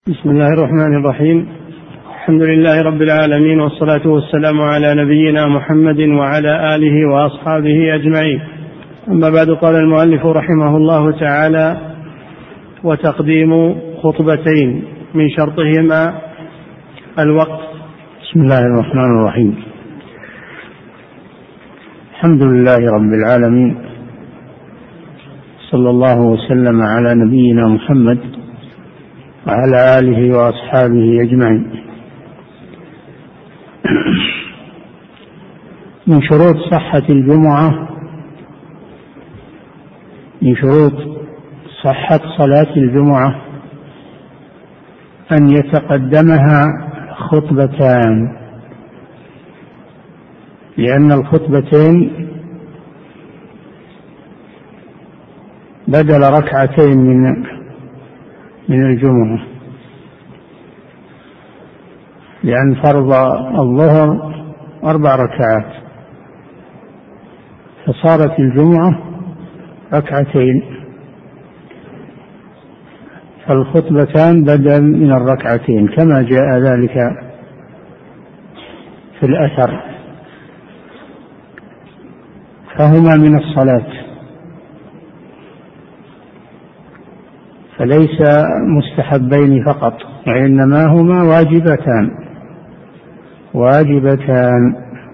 بسم الله الرحمن الرحيم. الحمد لله رب العالمين، والصلاة والسلام على نبينا محمد وعلى آله وأصحابه أجمعين. أما بعد، قال المؤلف رحمه الله تعالى: وتقديم خطبتين من شرطهما الوقت. بسم الله الرحمن الرحيم. الحمد لله رب العالمين، صلى الله وسلم على نبينا محمد وعلى آله وأصحابه أجمعين. من شروط صحة الجمعة، من شروط صحة صلاة الجمعة أن يتقدمها خطبتان، لأن الخطبتين بدل ركعتين من الجمعة، لأن فرض الظهر 4 ركعات، فصارت الجمعة ركعتين، فالخطبتان بدل من الركعتين كما جاء ذلك في الأثر، فهما من الصلاة، فليس مستحبين فقط، وإنما هما واجبتان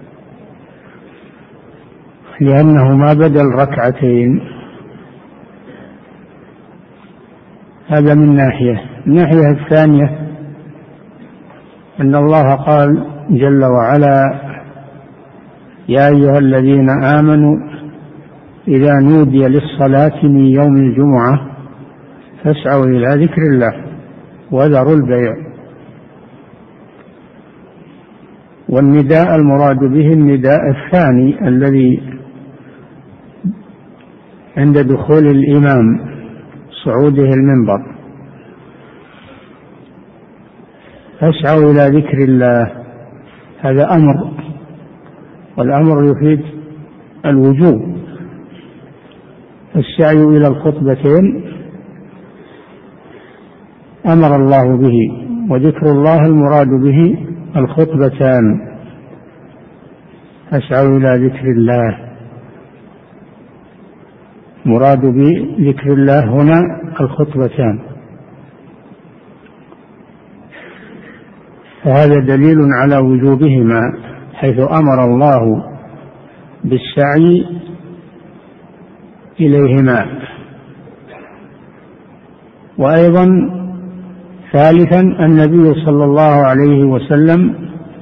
لأنهما بدل ركعتين. هذا من ناحية. الناحية الثانية أن الله قال جل وعلا: يا أيها الذين آمنوا إذا نودي للصلاة من يوم الجمعة فاسعوا إلى ذكر الله وذروا البيع. والنداء المراد به النداء الثاني الذي عند دخول الإمام، صعوده المنبر: فاسعوا إلى ذكر الله. هذا أمر، والأمر يفيد الوجوب. السعي إلى الخطبتين أمر الله به، وذكر الله المراد به الخطبتان. أسعوا إلى ذكر الله، مراد بذكر الله هنا الخطبتان، فهذا دليل على وجوبهما، حيث أمر الله بالسعي إليهما. وأيضا ثالثا النبي صلى الله عليه وسلم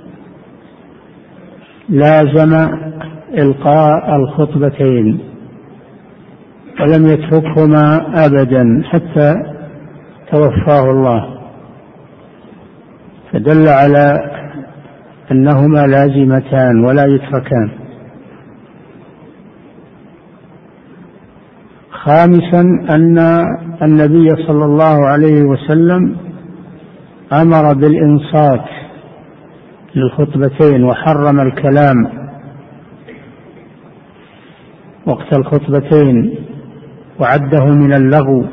لازم إلقاء الخطبتين ولم يتركهما أبدا حتى توفاه الله، فدل على أنهما لازمتان ولا يتركان. خامسا أن النبي صلى الله عليه وسلم أمر بالإنصات للخطبتين، وحرم الكلام وقت الخطبتين، وعده من اللغو،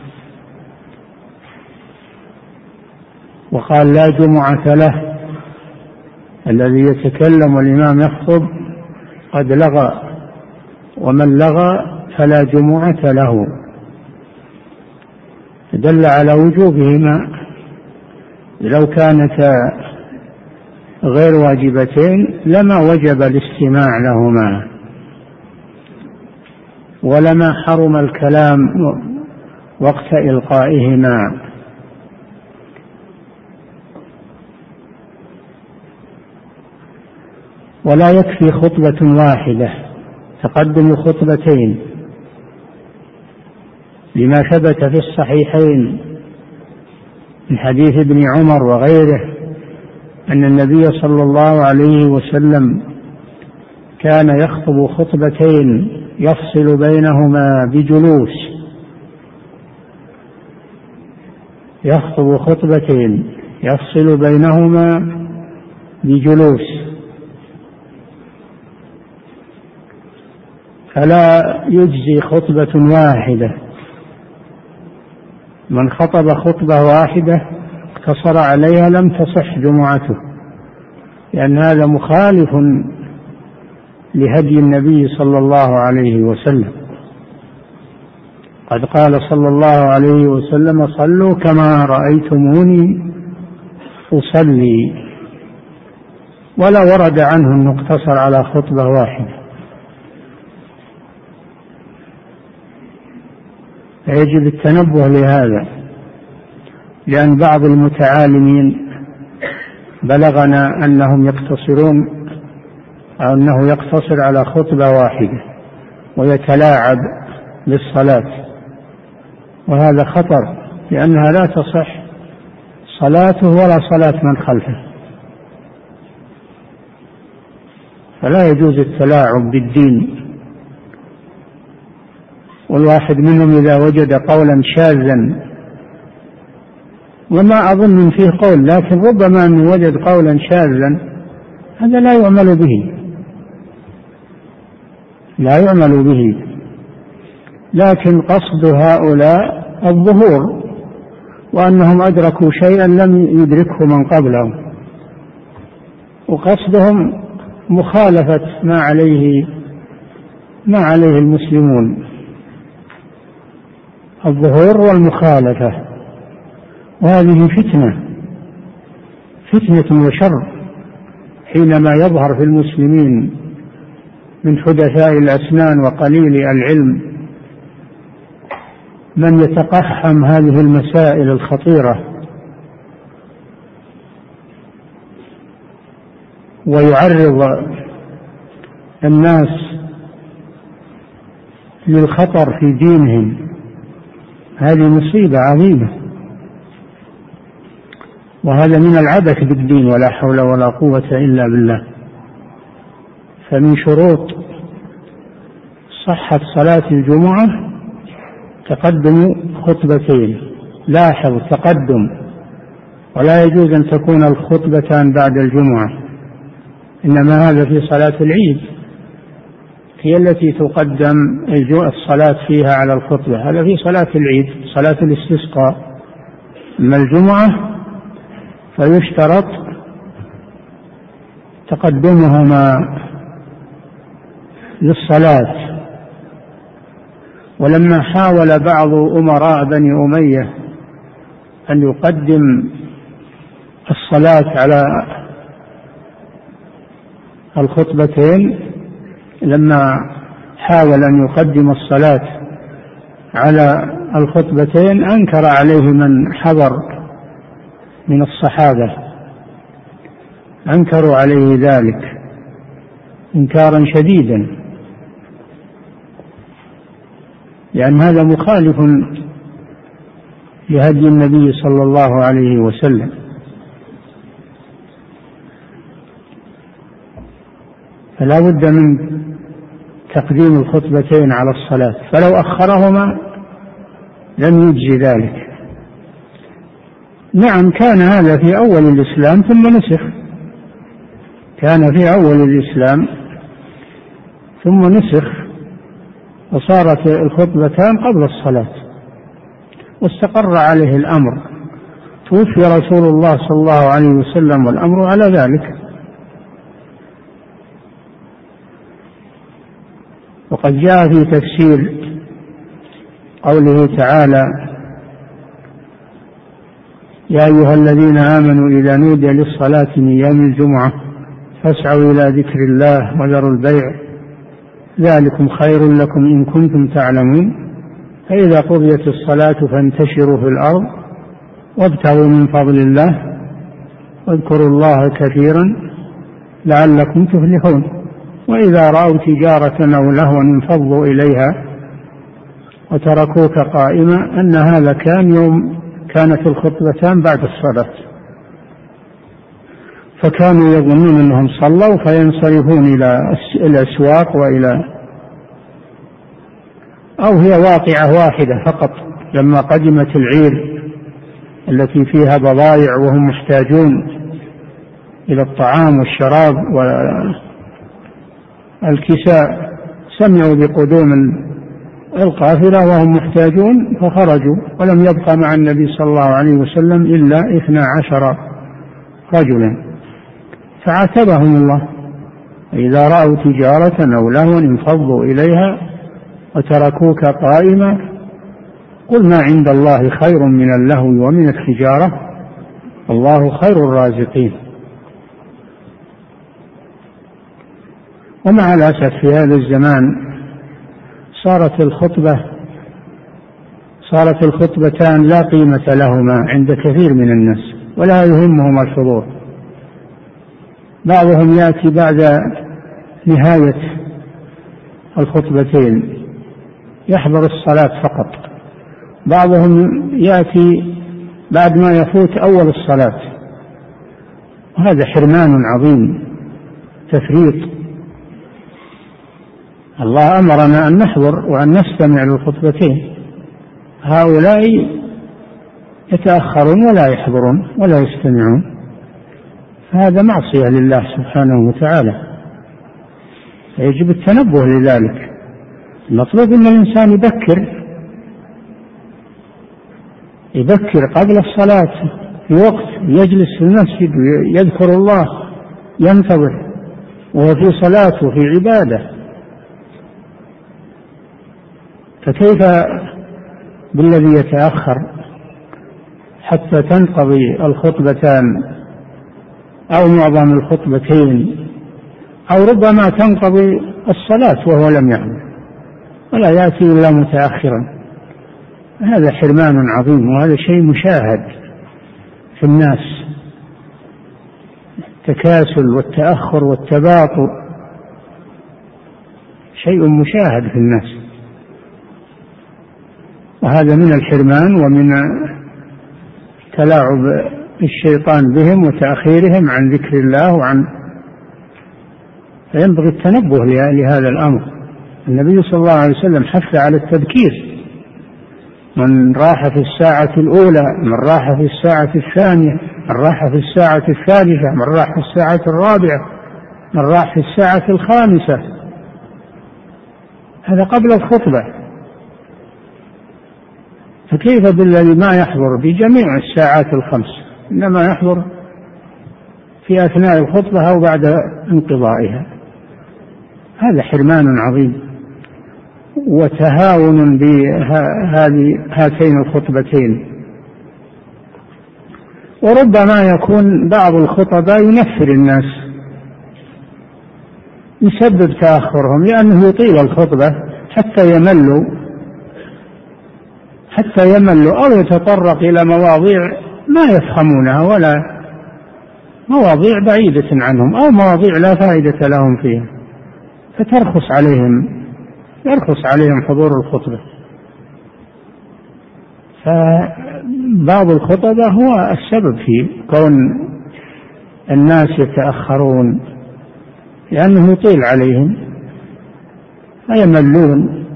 وقال: لا جمعة له الذي يتكلم والإمام يخطب قد لغى، ومن لغى فلا جمعة له. دل على وجوبهما. لو كانتا غير واجبتين لما وجب الاستماع لهما، ولما حرم الكلام وقت إلقائهما. ولا يكفي خطبة واحدة، تقدم خطبتين، لما ثبت في الصحيحين من حديث ابن عمر وغيره أن النبي صلى الله عليه وسلم كان يخطب خطبتين يفصل بينهما بجلوس، يخطب خطبتين يفصل بينهما بجلوس، فلا يجزي خطبة واحدة. من خطب خطبة واحدة واقتصر عليها لم تصح جمعته، لأن هذا مخالف لهدي النبي صلى الله عليه وسلم. قد قال صلى الله عليه وسلم: صلوا كما رأيتموني أصلي. ولا ورد عنه أنه اقتصر على خطبة واحدة. فيجب التنبه لهذا، لأن بعض المتعالمين بلغنا أنهم يقتصرون أو أنه يقتصر على خطبة واحدة ويتلاعب بالصلاة، وهذا خطر، لأنها لا تصح صلاته ولا صلاة من خلفه. فلا يجوز التلاعب بالدين. والواحد منهم إذا وجد قولا شاذا، وما أظن فيه قول، لكن ربما أنه وجد قولا شاذا، هذا لا يعمل به، لا يعمل به. لكن قصد هؤلاء الظهور، وأنهم أدركوا شيئا لم يدركه من قبلهم، وقصدهم مخالفة ما عليه المسلمون، الظهور والمخالفة. وهذه فتنة وشر حينما يظهر في المسلمين من حدثاء الأسنان وقليل العلم من يتقحم هذه المسائل الخطيرة ويعرض الناس للخطر في دينهم. هذه مصيبة عظيمة، وهذا من العبث بالدين، ولا حول ولا قوة إلا بالله. فمن شروط صحة صلاة الجمعة تقدم خطبتين. لاحظ، تقدم، ولا يجوز أن تكون الخطبتان بعد الجمعة، إنما هذا في صلاة العيد هي التي تقدم الصلاة فيها على الخطبة. هذا في صلاة العيد، صلاة الاستسقاء. أما الجمعة فيشترط تقدمهما للصلاة. ولما حاول بعض أمراء بني أمية أن يقدم الصلاة على الخطبتين، لما حاول أن يقدم الصلاة على الخطبتين أنكر عليه من حضر من الصحابة، أنكروا عليه ذلك إنكارا شديدا، لأن هذا مخالف لهدي النبي صلى الله عليه وسلم. فلا بد من تقديم الخطبتين على الصلاة، فلو أخرهما لم يجزي ذلك. نعم، كان هذا في أول الإسلام ثم نسخ، كان في أول الإسلام ثم نسخ وصارت الخطبتان قبل الصلاة، واستقر عليه الأمر. توفي رسول الله صلى الله عليه وسلم والأمر على ذلك. وقد جاء في تفسير قوله تعالى: يا أيها الذين آمنوا إذا نودي للصلاة من يوم الجمعة فاسعوا إلى ذكر الله وذروا البيع ذلكم خير لكم إن كنتم تعلمون، فإذا قضيت الصلاة فانتشروا في الأرض وابتغوا من فضل الله واذكروا الله كثيرا لعلكم تفلحون. وإذا رأوا تجارة أو لهوا انفضوا إليها وتركوك قائما، أن هذا كان يوم كانت الخطبتان بعد الصلاة، فكانوا يظنون أنهم صلوا فينصرفون إلى الأسواق أو هي واقعة واحدة فقط. لما قدمت العير التي فيها بضائع وهم محتاجون إلى الطعام والشراب والكساء، سمعوا بقدوم القافلة وهم محتاجون فخرجوا، ولم يبقى مع النبي صلى الله عليه وسلم إلا 12 رجلا، فعاتبهم الله: إذا رأوا تجارة أو لهوا انفضوا إليها وتركوك قائما، قل ما عند الله خير من اللهو ومن التجارة، الله خير الرازقين. ومع الأسف في هذا الزمان صارت الخطبتان لا قيمة لهما عند كثير من الناس، ولا يهمهم الحضور. بعضهم يأتي بعد نهاية الخطبتين يحضر الصلاة فقط، بعضهم يأتي بعد ما يفوت أول الصلاة، وهذا حرمان عظيم، تفريط. الله أمرنا أن نحضر وأن نستمع للخطبتين، هؤلاء يتأخرون ولا يحضرون ولا يستمعون، فهذا معصية لله سبحانه وتعالى، فيجب التنبه لذلك. المطلوب أن الإنسان يبكر قبل الصلاة في وقت، يجلس في المسجد ويذكر الله، ينتظر وهو في صلاة وفي عبادة. فكيف بالذي يتأخر حتى تنقضي الخطبتان أو معظم الخطبتين، أو ربما تنقضي الصلاة وهو لم يعمل ولا يأتي إلا متأخرا؟ هذا حرمان عظيم، وهذا شيء مشاهد في الناس، التكاسل والتأخر والتباطؤ شيء مشاهد في الناس، وهذا من الحرمان ومن تلاعب الشيطان بهم وتأخيرهم عن ذكر الله فينبغي التنبه لهذا الأمر. النبي صلى الله عليه وسلم حث على التبكير: من راح في الساعة الأولى، من راح في الساعة الثانية، من راح في الساعة الثالثة، من راح في الساعة الرابعة، من راح في الساعة الخامسة. هذا قبل الخطبة، فكيف بالذي ما يحضر في جميع الساعات الخمس، إنما يحضر في أثناء الخطبة أو بعد انقضائها؟ هذا حرمان عظيم وتهاون بهاتين الخطبتين. وربما يكون بعض الخطباء ينفر الناس، يسبب تأخرهم، لأنه يطيل الخطبة حتى يملوا أو يتطرق إلى مواضيع ما يفهمونها، ولا مواضيع بعيدة عنهم، أو مواضيع لا فائدة لهم فيها، فترخص عليهم حضور الخطبة. فبعض الخطبة هو السبب في كون الناس يتأخرون، لأنه يطيل عليهم فيملون،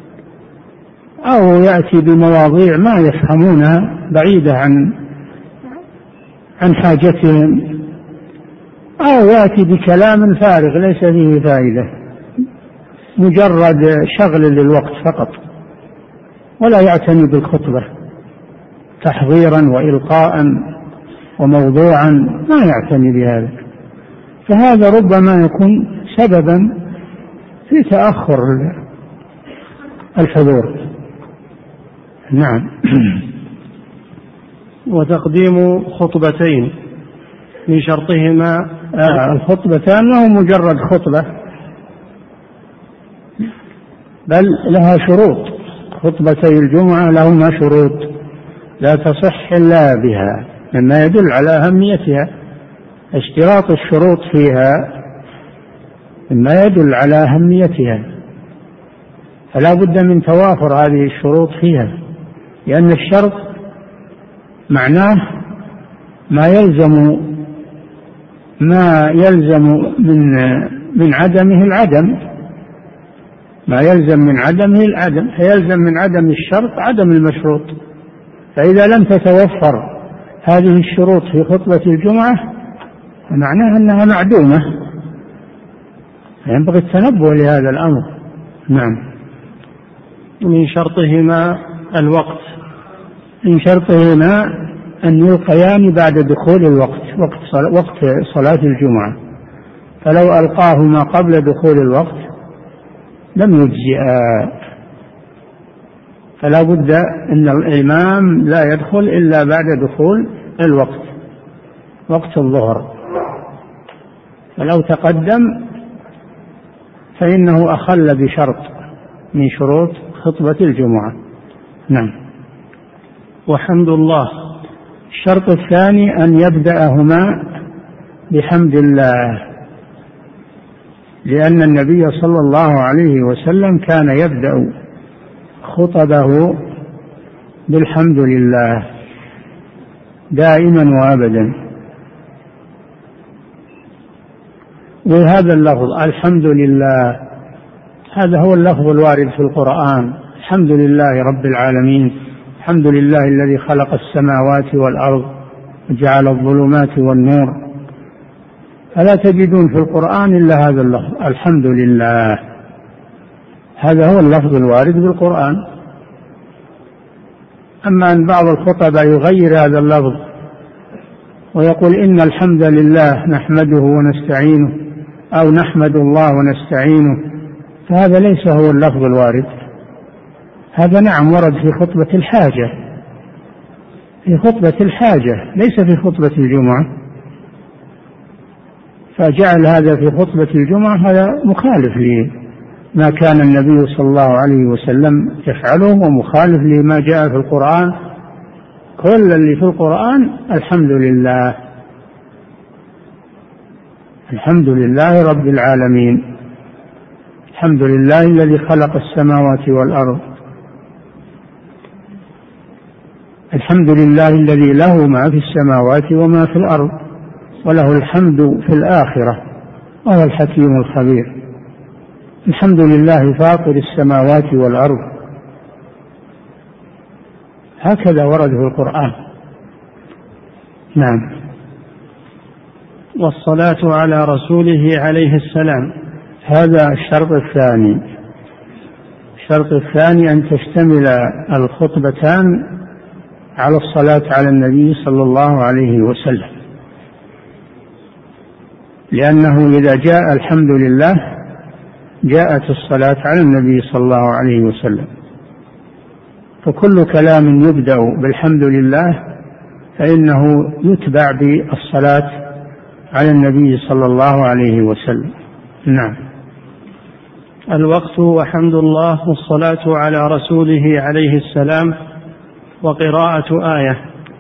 أو يأتي بمواضيع ما يفهمونها بعيدة عن حاجتهم، أو يأتي بكلام فارغ ليس فيه فائدة، مجرد شغل للوقت فقط، ولا يعتني بالخطبة تحضيرا وإلقاء وموضوعا، ما يعتني بهذا، فهذا ربما يكون سببا في تأخر الحضور. نعم. وتقديم خطبتين من شرطهما الخطبتان له مجرد خطبة، بل لها شروط. خطبتي الجمعة لهما شروط لا تصح إلا بها، مما يدل على أهميتها. اشتراط الشروط فيها مما يدل على أهميتها، فلا بد من توافر هذه الشروط فيها، لأن الشرط معناه ما يلزم من عدمه العدم، ما يلزم من عدمه العدم، فيلزم من عدم الشرط عدم المشروط. فإذا لم تتوفر هذه الشروط في خطبة الجمعة فمعناها أنها معدومة، ينبغي التنبه لهذا الأمر. نعم. من شرطهما الوقت. من شرطهما أن يلقيان بعد دخول الوقت، وقت صلاة الجمعة، فلو ألقاهما قبل دخول الوقت لم يجزئا، فلا بد أن الإمام لا يدخل إلا بعد دخول الوقت، وقت الظهر، فلو تقدم فإنه أخل بشرط من شروط خطبة الجمعة. نعم. وحمد الله. الشرط الثاني أن يبدأهما بحمد الله، لأن النبي صلى الله عليه وسلم كان يبدأ خطبه بالحمد لله دائما وأبدا. وهذا اللفظ الحمد لله هذا هو اللفظ الوارد في القرآن، الحمد لله رب العالمين، الحمد لله الذي خلق السماوات والأرض وجعل الظلمات والنور، فلا تجدون في القرآن إلا هذا اللفظ الحمد لله، هذا هو اللفظ الوارد في القرآن. أما أن بعض الخطباء يغير هذا اللفظ ويقول إن الحمد لله نحمده ونستعينه أو نحمد الله ونستعينه، فهذا ليس هو اللفظ الوارد. هذا نعم ورد في خطبة الحاجة، في خطبة الحاجة ليس في خطبة الجمعة، فجعل هذا في خطبة الجمعة هذا مخالف لما كان النبي صلى الله عليه وسلم يفعله، ومخالف لما جاء في القرآن. كل اللي في القرآن الحمد لله، الحمد لله رب العالمين، الحمد لله الذي خلق السماوات والأرض، الحمد لله الذي له ما في السماوات وما في الأرض وله الحمد في الآخرة وهو الحكيم الخبير، الحمد لله فاطر السماوات والأرض، هكذا ورد في القرآن. نعم. والصلاة على رسوله عليه السلام. هذا الشرط الثاني. الشرط الثاني أن تشتمل الخطبتان على الصلاة على النبي صلى الله عليه وسلم، لأنه إذا جاء الحمد لله جاءت الصلاة على النبي صلى الله عليه وسلم، فكل كلام يبدأ بالحمد لله فإنه يتبع بالصلاة على النبي صلى الله عليه وسلم. نعم. الوقت وحمد الله والصلاة على رسوله عليه السلام وقراءة آية.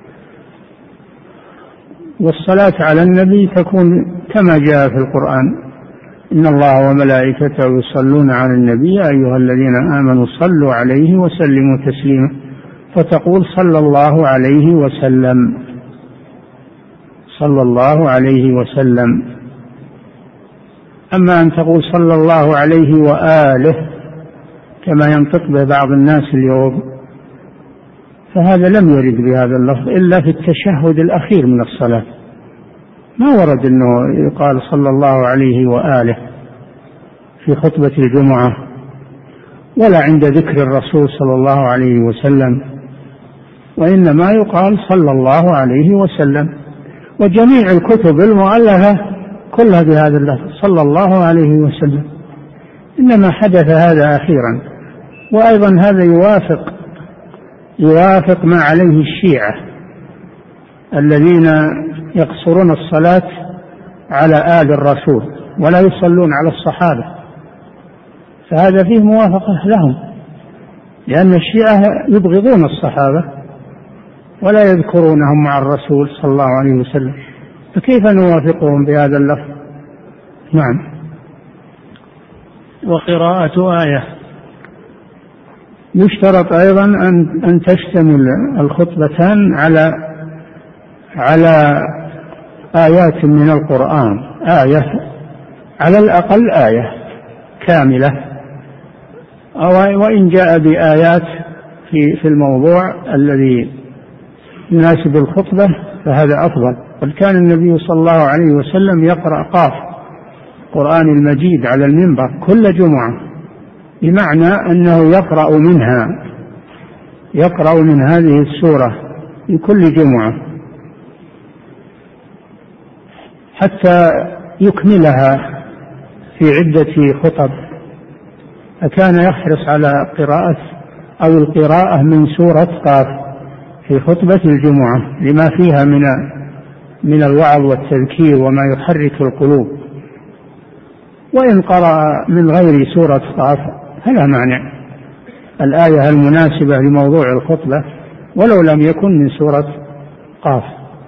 والصلاة على النبي تكون كما جاء في القرآن إن الله وملائكته يصلون على النبي يا أيها الذين آمنوا صلوا عليه وسلموا تسليما، فتقول صلى الله عليه وسلم، صلى الله عليه وسلم. أما أن تقول صلى الله عليه وآله كما ينطق به بعض الناس اليوم فهذا لم يرد بهذا اللفظ إلا في التشهد الأخير من الصلاة، ما ورد أنه يقال صلى الله عليه وآله في خطبة الجمعة ولا عند ذكر الرسول صلى الله عليه وسلم، وإنما يقال صلى الله عليه وسلم. وجميع الكتب المؤلفة كلها بهذا اللفظ صلى الله عليه وسلم، إنما حدث هذا أخيرا. وأيضا هذا يوافق ما عليه الشيعة الذين يقصرون الصلاة على آل الرسول ولا يصلون على الصحابة، فهذا فيه موافقة لهم، لأن الشيعة يبغضون الصحابة ولا يذكرونهم مع الرسول صلى الله عليه وسلم، فكيف نوافقهم بهذا اللفظ؟ نعم. وقراءة آية. يشترط أيضا أن تشتمل الخطبتان على آيات من القرآن، آية على الأقل آية كاملة، وإن جاء بآيات في الموضوع الذي يناسب الخطبة فهذا أفضل. قد كان النبي صلى الله عليه وسلم يقرأ قاف القرآن المجيد على المنبر كل جمعة، بمعنى أنه يقرأ من هذه السورة في كل جمعة حتى يكملها في عدة خطب، فكان يحرص على القراءة من سورة قاف في خطبة الجمعة لما فيها من الوعظ والتذكير وما يحرك القلوب. وإن قرأ من غير سورة قاف فلا مانع، الآية المناسبة لموضوع الخطبة ولو لم يكن من سورة قاف.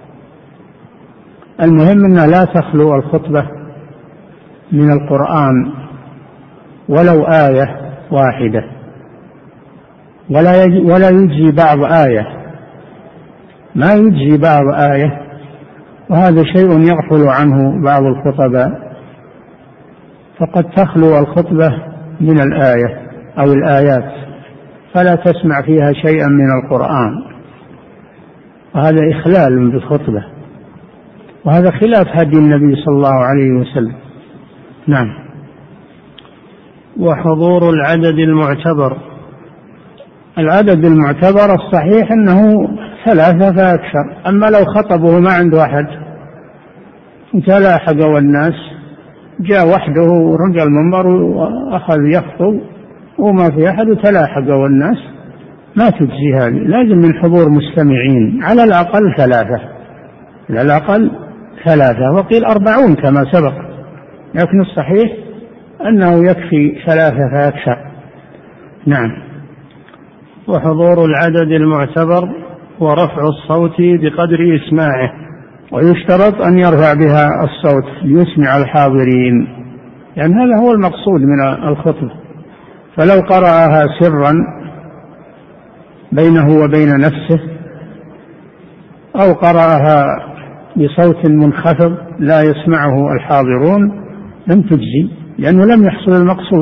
المهم أن لا تخلو الخطبة من القرآن ولو آية واحدة، ولا يجزي بعض آية، ما يجزي بعض آية، وهذا شيء يغفل عنه بعض الخطباء، فقد تخلو الخطبة من الآية أو الآيات فلا تسمع فيها شيئا من القرآن، وهذا إخلال بالخطبة، وهذا خلاف هدي النبي صلى الله عليه وسلم. نعم. وحضور العدد المعتبر. العدد المعتبر الصحيح أنه 3 فأكثر، أما لو خطبه ما عنده أحد تلاحق والناس، جاء وحده ورجع المنبر وأخذ يخطب وما في أحد وتلاحق والناس، ما تجزي هذه، لازم من حضور مستمعين على الأقل 3، على الأقل 3، وقيل 40 كما سبق، لكن الصحيح أنه يكفي 3 فأكثر. نعم. وحضور العدد المعتبر ورفع الصوت بقدر إسماعه. ويشترط أن يرفع بها الصوت ليسمع الحاضرين، يعني هذا هو المقصود من الخطبة. فلو قرأها سرا بينه وبين نفسه أو قرأها بصوت منخفض لا يسمعه الحاضرون لم تجزي، لأنه لم يحصل المقصود،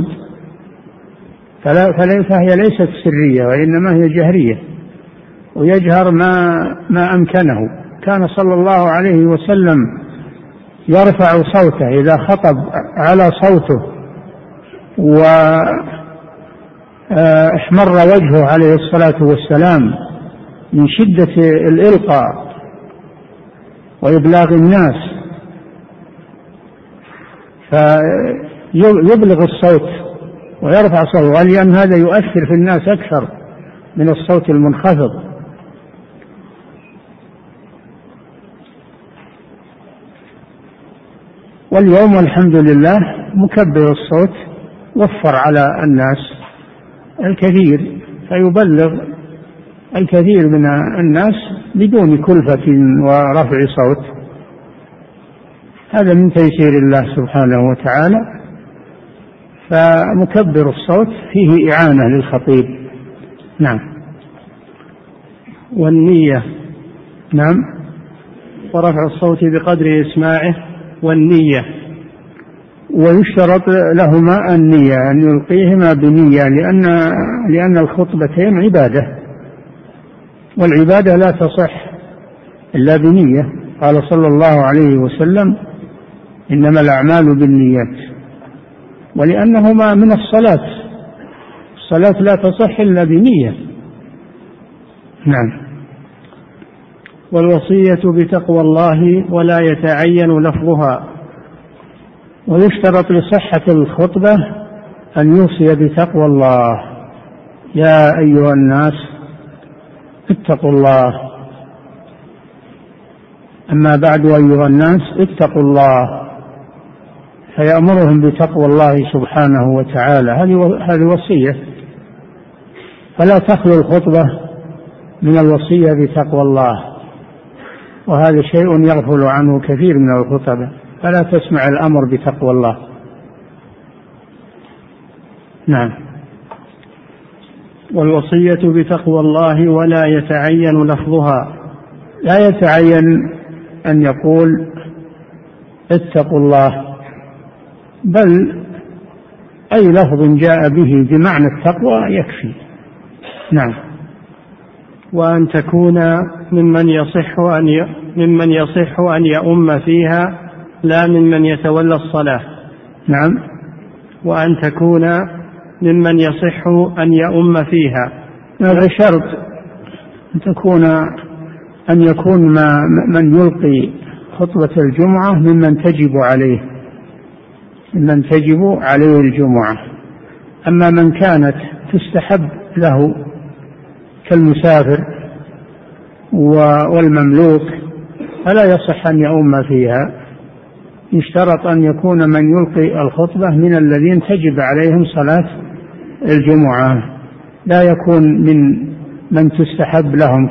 فهي ليست سرية وإنما هي جهرية، ويجهر ما أمكنه. كان صلى الله عليه وسلم يرفع صوته إذا خطب على صوته واحمر وجهه عليه الصلاة والسلام من شدة الإلقاء وإبلاغ الناس، فيبلغ الصوت ويرفع صوته، لأن هذا يؤثر في الناس أكثر من الصوت المنخفض. واليوم والحمد لله مكبر الصوت وفر على الناس الكثير، فيبلغ الكثير من الناس بدون كلفة ورفع صوت، هذا من تيسير الله سبحانه وتعالى. فمكبر الصوت فيه إعانة للخطيب. نعم. والنية. نعم. ورفع الصوت بقدر إسماعه والنية. ويشترط لهما النية، أن يلقيهما بنية، لأن الخطبتين عبادة، والعبادة لا تصح إلا بنية. قال صلى الله عليه وسلم: إنما الأعمال بالنيات. ولأنهما من الصلاة لا تصح إلا بنية. نعم. والوصية بتقوى الله ولا يتعين لفظها. ويشترط لصحة الخطبة أن يوصي بتقوى الله: يا أيها الناس اتقوا الله. أما بعد أيها الناس اتقوا الله، فيأمرهم بتقوى الله سبحانه وتعالى. هذه وصية، فلا تخلو الخطبة من الوصية بتقوى الله، وهذا شيء يغفل عنه كثير من الخطبة، فلا تسمع الأمر بتقوى الله. نعم. والوصية بتقوى الله ولا يتعين لفظها. لا يتعين أن يقول اتقوا الله، بل أي لفظ جاء به بمعنى التقوى يكفي. نعم. وأن تكون ممن يصح أن يؤم فيها لا ممن يتولى الصلاة. نعم. وأن تكون ممن يصح أن يؤم فيها. هذا شرط أن يكون من يلقي خطبة الجمعة ممن تجب عليه الجمعة. أما من كانت تستحب له كالمسافر والمملوك فلا يصح أن يؤم فيها، يشترط أن يكون من يلقي الخطبة من الذين تجب عليهم صلاة الجمعة، لا يكون من تستحب لهم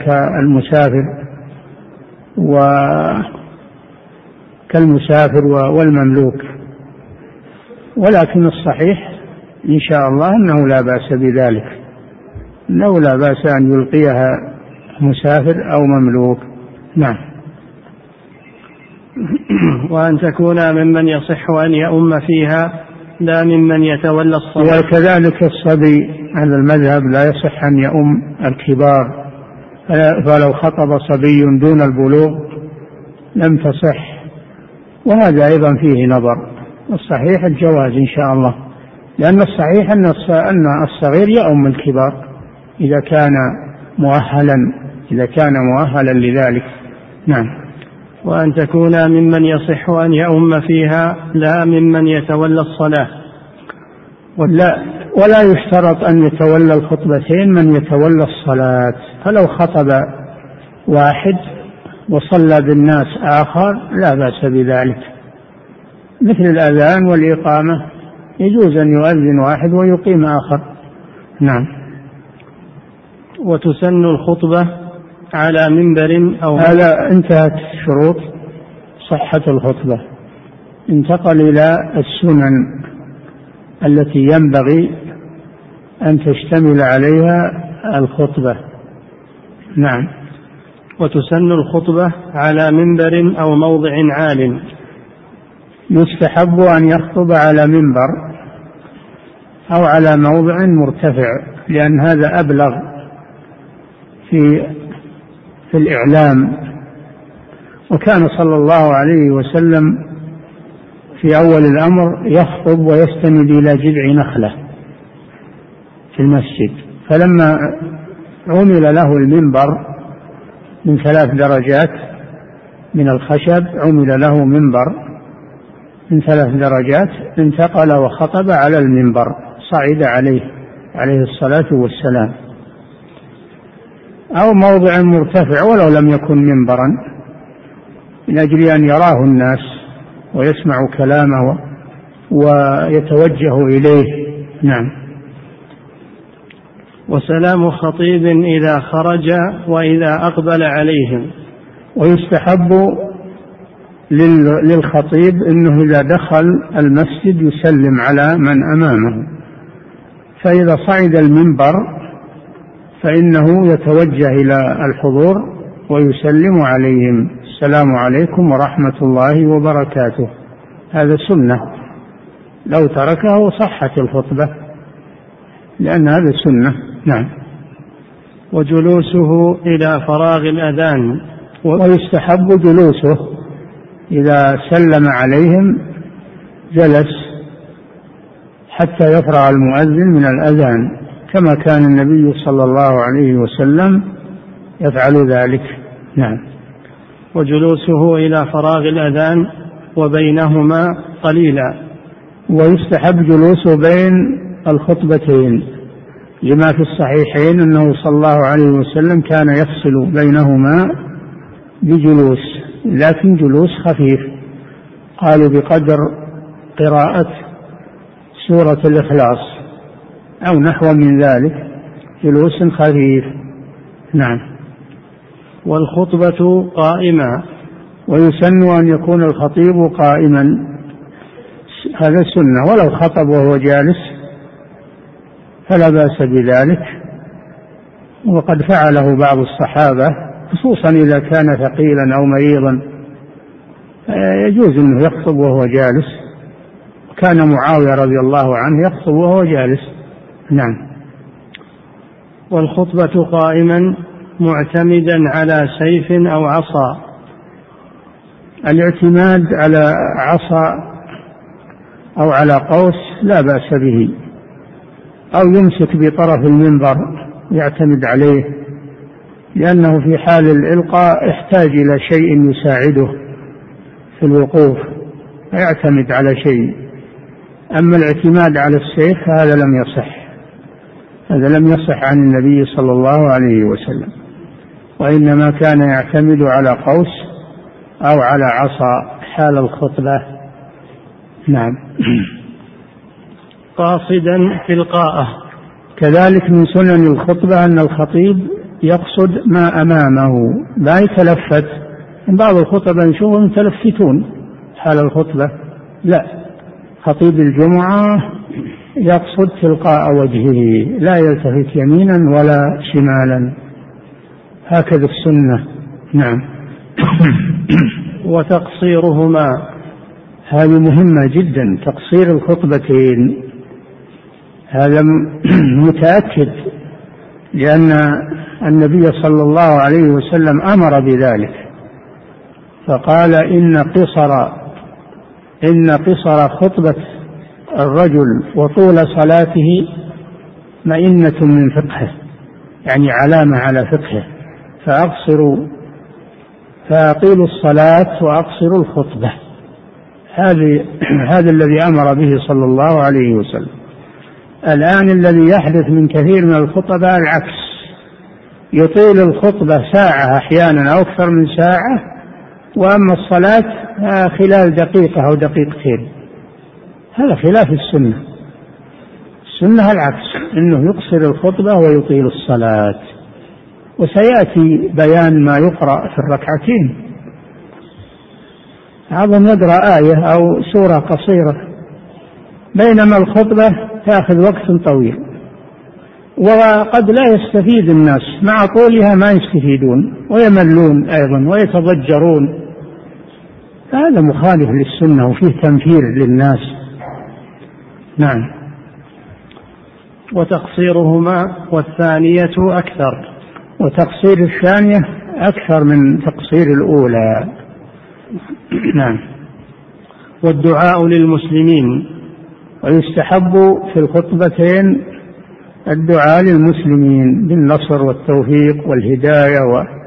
كالمسافر والمملوك. ولكن الصحيح إن شاء الله أنه لا بأس بذلك، أنه لا بأس أن يلقيها مسافر أو مملوك. نعم. وأن تكون ممن يصح أن يؤم فيها لا ممن يتولى الصلاة. وكذلك الصبي على المذهب لا يصح أن يؤم الكبار، فلو خطب صبي دون البلوغ لم تصح، وهذا أيضا فيه نظر. الصحيح الجواز إن شاء الله، لأن الصحيح أن الصغير يؤم الكبار إذا كان مؤهلا لذلك. نعم. وأن تكون ممن يصح أن يؤم فيها لا ممن يتولى الصلاة. ولا يشترط أن يتولى الخطبتين من يتولى الصلاة، فلو خطب واحد وصلى بالناس آخر لا بأس بذلك، مثل الأذان والإقامة يجوز أن يؤذن واحد ويقيم آخر. نعم. وتسن الخطبة على منبر أو هذا انتهت شروط صحة الخطبة، انتقل إلى السنن التي ينبغي أن تشتمل عليها الخطبة. نعم. وتسن الخطبة على منبر أو موضع عال. يستحب أن يخطب على منبر أو على موضع مرتفع، لأن هذا أبلغ في الإعلام. وكان صلى الله عليه وسلم في أول الأمر يخطب ويستند إلى جذع نخلة في المسجد، فلما عمل له المنبر من 3 درجات من الخشب، عمل له منبر من 3 درجات، انتقل وخطب على المنبر، صعد عليه الصلاة والسلام، أو موضع مرتفع ولو لم يكن منبرا، من أجل أن يراه الناس ويسمعوا كلامه ويتوجه إليه. نعم. وسلام خطيب إذا خرج وإذا أقبل عليهم. ويستحب للخطيب أنه إذا دخل المسجد يسلم على من أمامه، فإذا صعد المنبر فإنه يتوجه إلى الحضور ويسلم عليهم: السلام عليكم ورحمة الله وبركاته. هذا سنة، لو تركه صحت الخطبة، لأن هذا سنة. نعم. وجلوسه إلى فراغ الأذان. ويستحب جلوسه إذا سلم عليهم، جلس حتى يفرغ المؤذن من الأذان، كما كان النبي صلى الله عليه وسلم يفعل ذلك. نعم. وجلوسه إلى فراغ الأذان وبينهما قليلا. ويستحب جلوسه بين الخطبتين، لما في الصحيحين أنه صلى الله عليه وسلم كان يفصل بينهما بجلوس، لكن جلوس خفيف، قالوا بقدر قراءة سورة الإخلاص أو نحو من ذلك، جلوس خفيف. نعم. والخطبة قائمة. ويسن أن يكون الخطيب قائما، هذا سنة، ولو خطب وهو جالس فلا بأس بذلك، وقد فعله بعض الصحابة، خصوصا إذا كان ثقيلا أو مريضا يجوز أنه يخطب وهو جالس، كان معاوية رضي الله عنه يخطب وهو جالس. نعم. والخطبة قائما معتمدا على سيف أو عصا. الاعتماد على عصا أو على قوس لا بأس به، أو يمسك بطرف المنبر يعتمد عليه، لأنه في حال الإلقاء يحتاج إلى شيء يساعده في الوقوف، يعتمد على شيء. أما الاعتماد على السيف هذا لم يصح، هذا لم يصح عن النبي صلى الله عليه وسلم، وإنما كان يعتمد على قوس أو على عصا حال الخطبة. نعم. قاصدا تلقاءه. كذلك من سنن الخطبة أن الخطيب يقصد ما أمامه لا يتلفت. بعض الخطبة نشوفهم متلفتون حال الخطبة، لا، خطيب الجمعة يقصد تلقاء وجهه، لا يلتفت يمينا ولا شمالا، هكذا السنة. نعم. وتقصيرهما، هذه مهمة جدا، تقصير الخطبتين هذا متأكد، لأن النبي صلى الله عليه وسلم أمر بذلك، فقال إن قصر خطبة الرجل وطول صلاته مئنة من فقهه، يعني علامة على فقهه، فأطيلوا الصلاة وأقصروا الخطبة. هذا الذي أمر به صلى الله عليه وسلم. الآن الذي يحدث من كثير من الخطباء العكس، يطيل الخطبة ساعة أحيانا أو أكثر من ساعة، وأما الصلاة خلال دقيقة أو دقيقتين، هذا خلاف السنة. السنة العكس، إنه يقصر الخطبة ويطيل الصلاة، وسيأتي بيان ما يقرأ في الركعتين. بعضهم يقرأ آية أو سورة قصيرة، بينما الخطبة تأخذ وقت طويل، وقد لا يستفيد الناس، مع طولها ما يستفيدون ويملون أيضا ويتضجرون، هذا مخالف للسنة وفيه تنفير للناس. نعم. وتقصيرهما، والثانية أكثر. وتقصير الثانية أكثر من تقصير الأولى. نعم. والدعاء للمسلمين، ويستحب في الخطبتين الدعاء للمسلمين بالنصر والتوفيق والهداية،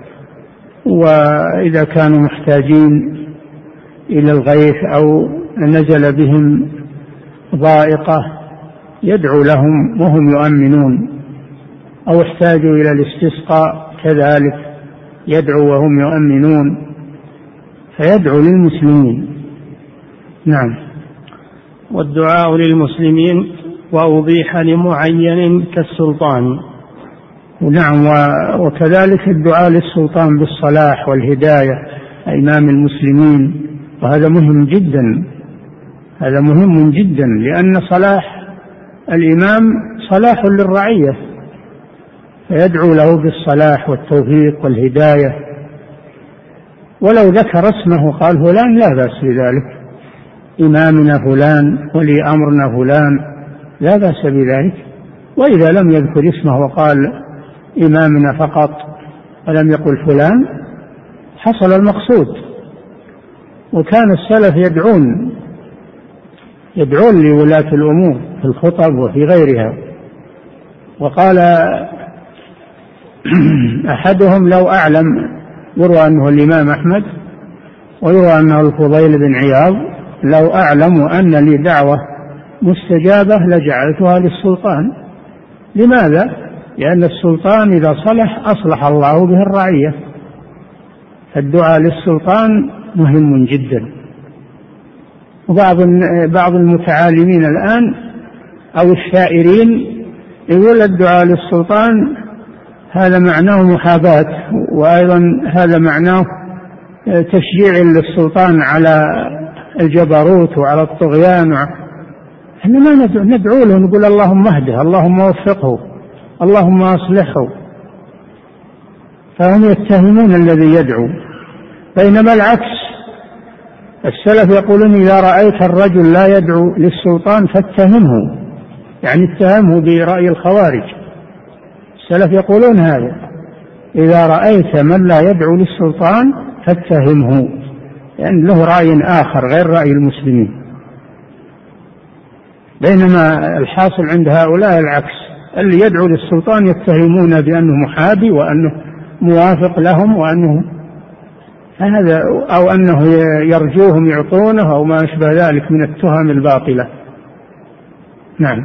وإذا كانوا محتاجين إلى الغيث أو نزل بهم ضائقة يدعو لهم وهم يؤمنون، أو احتاجوا إلى الاستسقاء كذلك يدعو وهم يؤمنون، فيدعو للمسلمين. نعم. والدعاء للمسلمين، وأبيح لمعين كالسلطان. نعم. وكذلك الدعاء للسلطان بالصلاح والهداية إمام المسلمين، وهذا مهم جدا، هذا مهم جدا، لأن صلاح الإمام صلاح للرعية، فيدعو له بالصلاح والتوفيق والهداية، ولو ذكر اسمه قال فلان لا بأس بذلك، إمامنا فلان ولي أمرنا فلان لا بأس بذلك. وإذا لم يذكر اسمه وقال إمامنا فقط ولم يقل فلان حصل المقصود. وكان السلف يدعون لولاة الأمور في الخطب وفي غيرها. وقال أحدهم لو أعلم، يروى أنه الإمام أحمد ويروى أنه الفضيل بن عياض، لو أعلم أن لي دعوة مستجابة لجعلتها للسلطان. لماذا؟ لأن السلطان إذا صلح أصلح الله به الرعية، فالدعاء للسلطان مهم جدا. وبعض المتعالمين الآن أو الشائرين يقول الدعاء للسلطان هذا معناه محاباة، وأيضا هذا معناه تشجيع للسلطان على الجبروت وعلى الطغيان. احنا ما ندعو له نقول اللهم اهده، اللهم وفقه، اللهم اصلحه، فهم يتهمون الذي يدعو. بينما العكس، السلف يقولون إذا رأيت الرجل لا يدعو للسلطان فاتهمه، يعني اتهمه برأي الخوارج. السلف يقولون هذا، إذا رأيت من لا يدعو للسلطان فاتهمه، لأن له رأي آخر غير رأي المسلمين. بينما الحاصل عند هؤلاء العكس، اللي يدعو للسلطان يتهمون بأنه محابي وأنه موافق لهم وأنه هذا، أو أنه يرجوهم يعطونه أو ما أشبه ذلك من التهم الباطلة. نعم.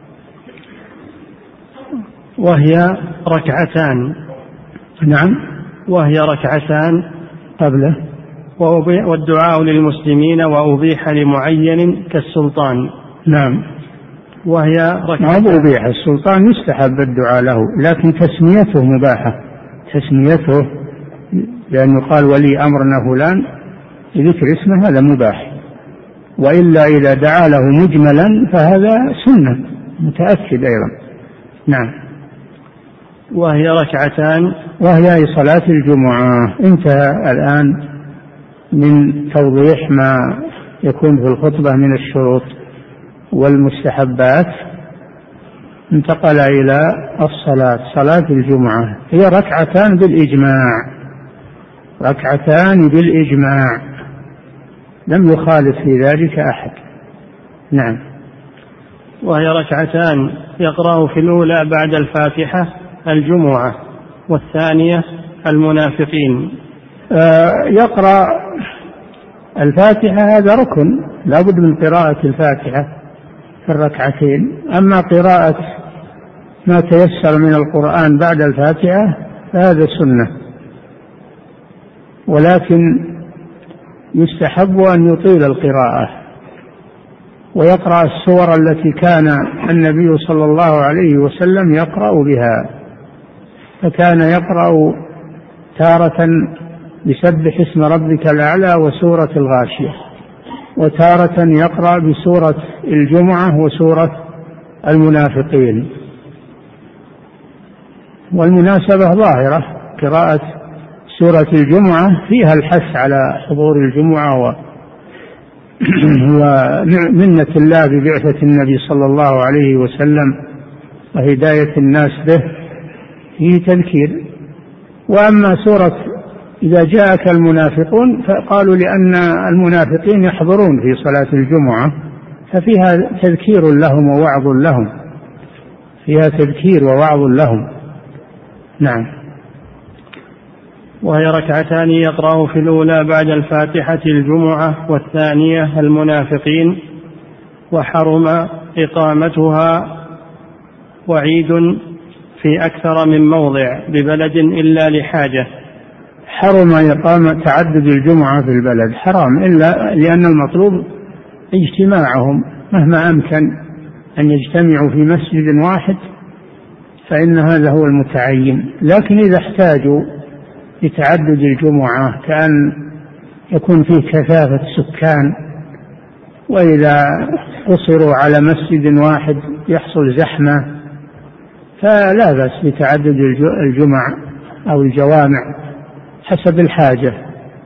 وهي ركعتان. نعم. وهي ركعتان قبله، والدعاء للمسلمين وأبيح لمعين كالسلطان. نعم. وهي ركعتان. ما أبيح، السلطان يستحب الدعاء له، لكن تسميته مباحة، تسميته لأنه قال ولي أمرنا فلان ذكر اسمه هذا مباح، وإلا إذا دعا له مجملا فهذا سنة متأكد أيضا. نعم. وهي ركعتان. وهي صلاة الجمعة. انتهى الآن من توضيح ما يكون في الخطبة من الشروط والمستحبات، انتقل إلى الصلاة. صلاة الجمعة هي ركعتان بالإجماع، ركعتان بالإجماع، لم يخالف في ذلك أحد. نعم. وهي ركعتان يقرأ في الأولى بعد الفاتحة الجمعة، والثانية المنافقين. يقرأ الفاتحة، هذا ركن لا بد من قراءة الفاتحة في الركعتين. أما قراءة ما تيسر من القرآن بعد الفاتحة فهذا سنة، ولكن يستحب أن يطيل القراءة ويقرأ السور التي كان النبي صلى الله عليه وسلم يقرأ بها، فكان يقرأ تارة بسبح اسم ربك الأعلى وسورة الغاشية، وتارة يقرأ بسورة الجمعة وسورة المنافقين. والمناسبة ظاهرة، قراءة سورة الجمعة فيها الحث على حضور الجمعة ومنة الله ببعثة النبي صلى الله عليه وسلم وهداية الناس به، فيه تذكير. وأما سورة إذا جاءك المنافقون فقالوا لأن المنافقين يحضرون في صلاة الجمعة، ففيها تذكير لهم ووعظ لهم، فيها تذكير ووعظ لهم. نعم. وهي ركعتان يقرأ في الأولى بعد الفاتحة الجمعة، والثانية المنافقين. وحرم إقامتها وعيد في أكثر من موضع ببلد إلا لحاجة. حرم إقامة تعدد الجمعة في البلد، حرام، إلا لأن المطلوب اجتماعهم، مهما أمكن أن يجتمعوا في مسجد واحد فإن هذا هو المتعين. لكن إذا احتاجوا لتعدد الجمعة كأن يكون فيه كثافة سكان، وإذا قصروا على مسجد واحد يحصل زحمة، فلا بأس بتعدد الجمع أو الجوامع حسب الحاجة.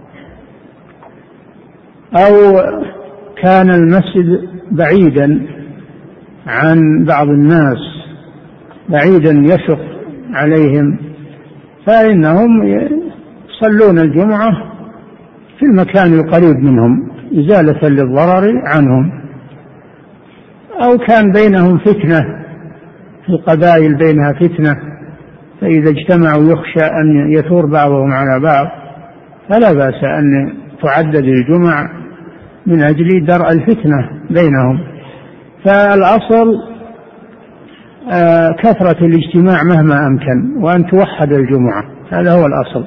أو كان المسجد بعيدا عن بعض الناس، بعيدا يشق عليهم، فإنهم يصلون الجمعة في المكان القريب منهم إزالة للضرر عنهم. أو كان بينهم فتنة، في القبائل بينها فتنة، فإذا اجتمعوا يخشى أن يثور بعضهم على بعض، فلا بأس أن تعدد الجمع من أجل درء الفتنة بينهم. فالأصل كثرة الاجتماع مهما أمكن، وأن توحد الجمعة، هذا هو الأصل.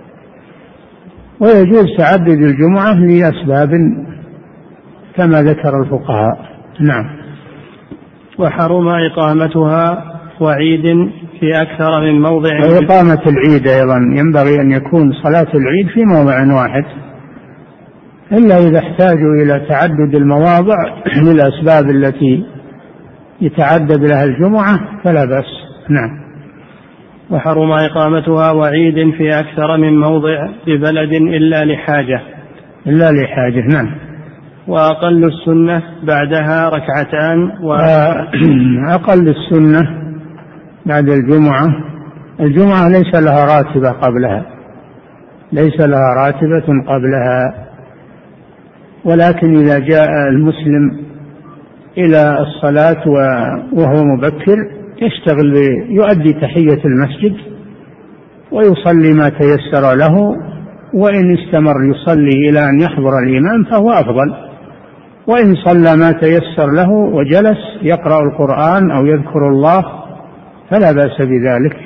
ويجوز تعدد الجمعة لأسباب كما ذكر الفقهاء. نعم. وحرم إقامتها وعيد في أكثر من موضع. وإقامة العيد أيضا ينبغي أن يكون صلاة العيد في موضع واحد، إلا إذا احتاجوا إلى تعدد المواضع للأسباب التي يتعدد لها الجمعة فلا بأس. نعم. وحرم إقامتها وعيد في أكثر من موضع ببلد إلا لحاجة. إلا لحاجة. نعم. وأقل السنة بعدها ركعتان. أقل السنة بعد الجمعة ليس لها راتبة قبلها، ليس لها راتبة قبلها، ولكن إذا جاء المسلم إلى الصلاة وهو مبكر يشتغل يؤدي تحية المسجد ويصلي ما تيسر له، وإن استمر يصلي إلى أن يحضر الإمام فهو أفضل، وإن صلى ما تيسر له وجلس يقرأ القرآن أو يذكر الله فلا بأس بذلك.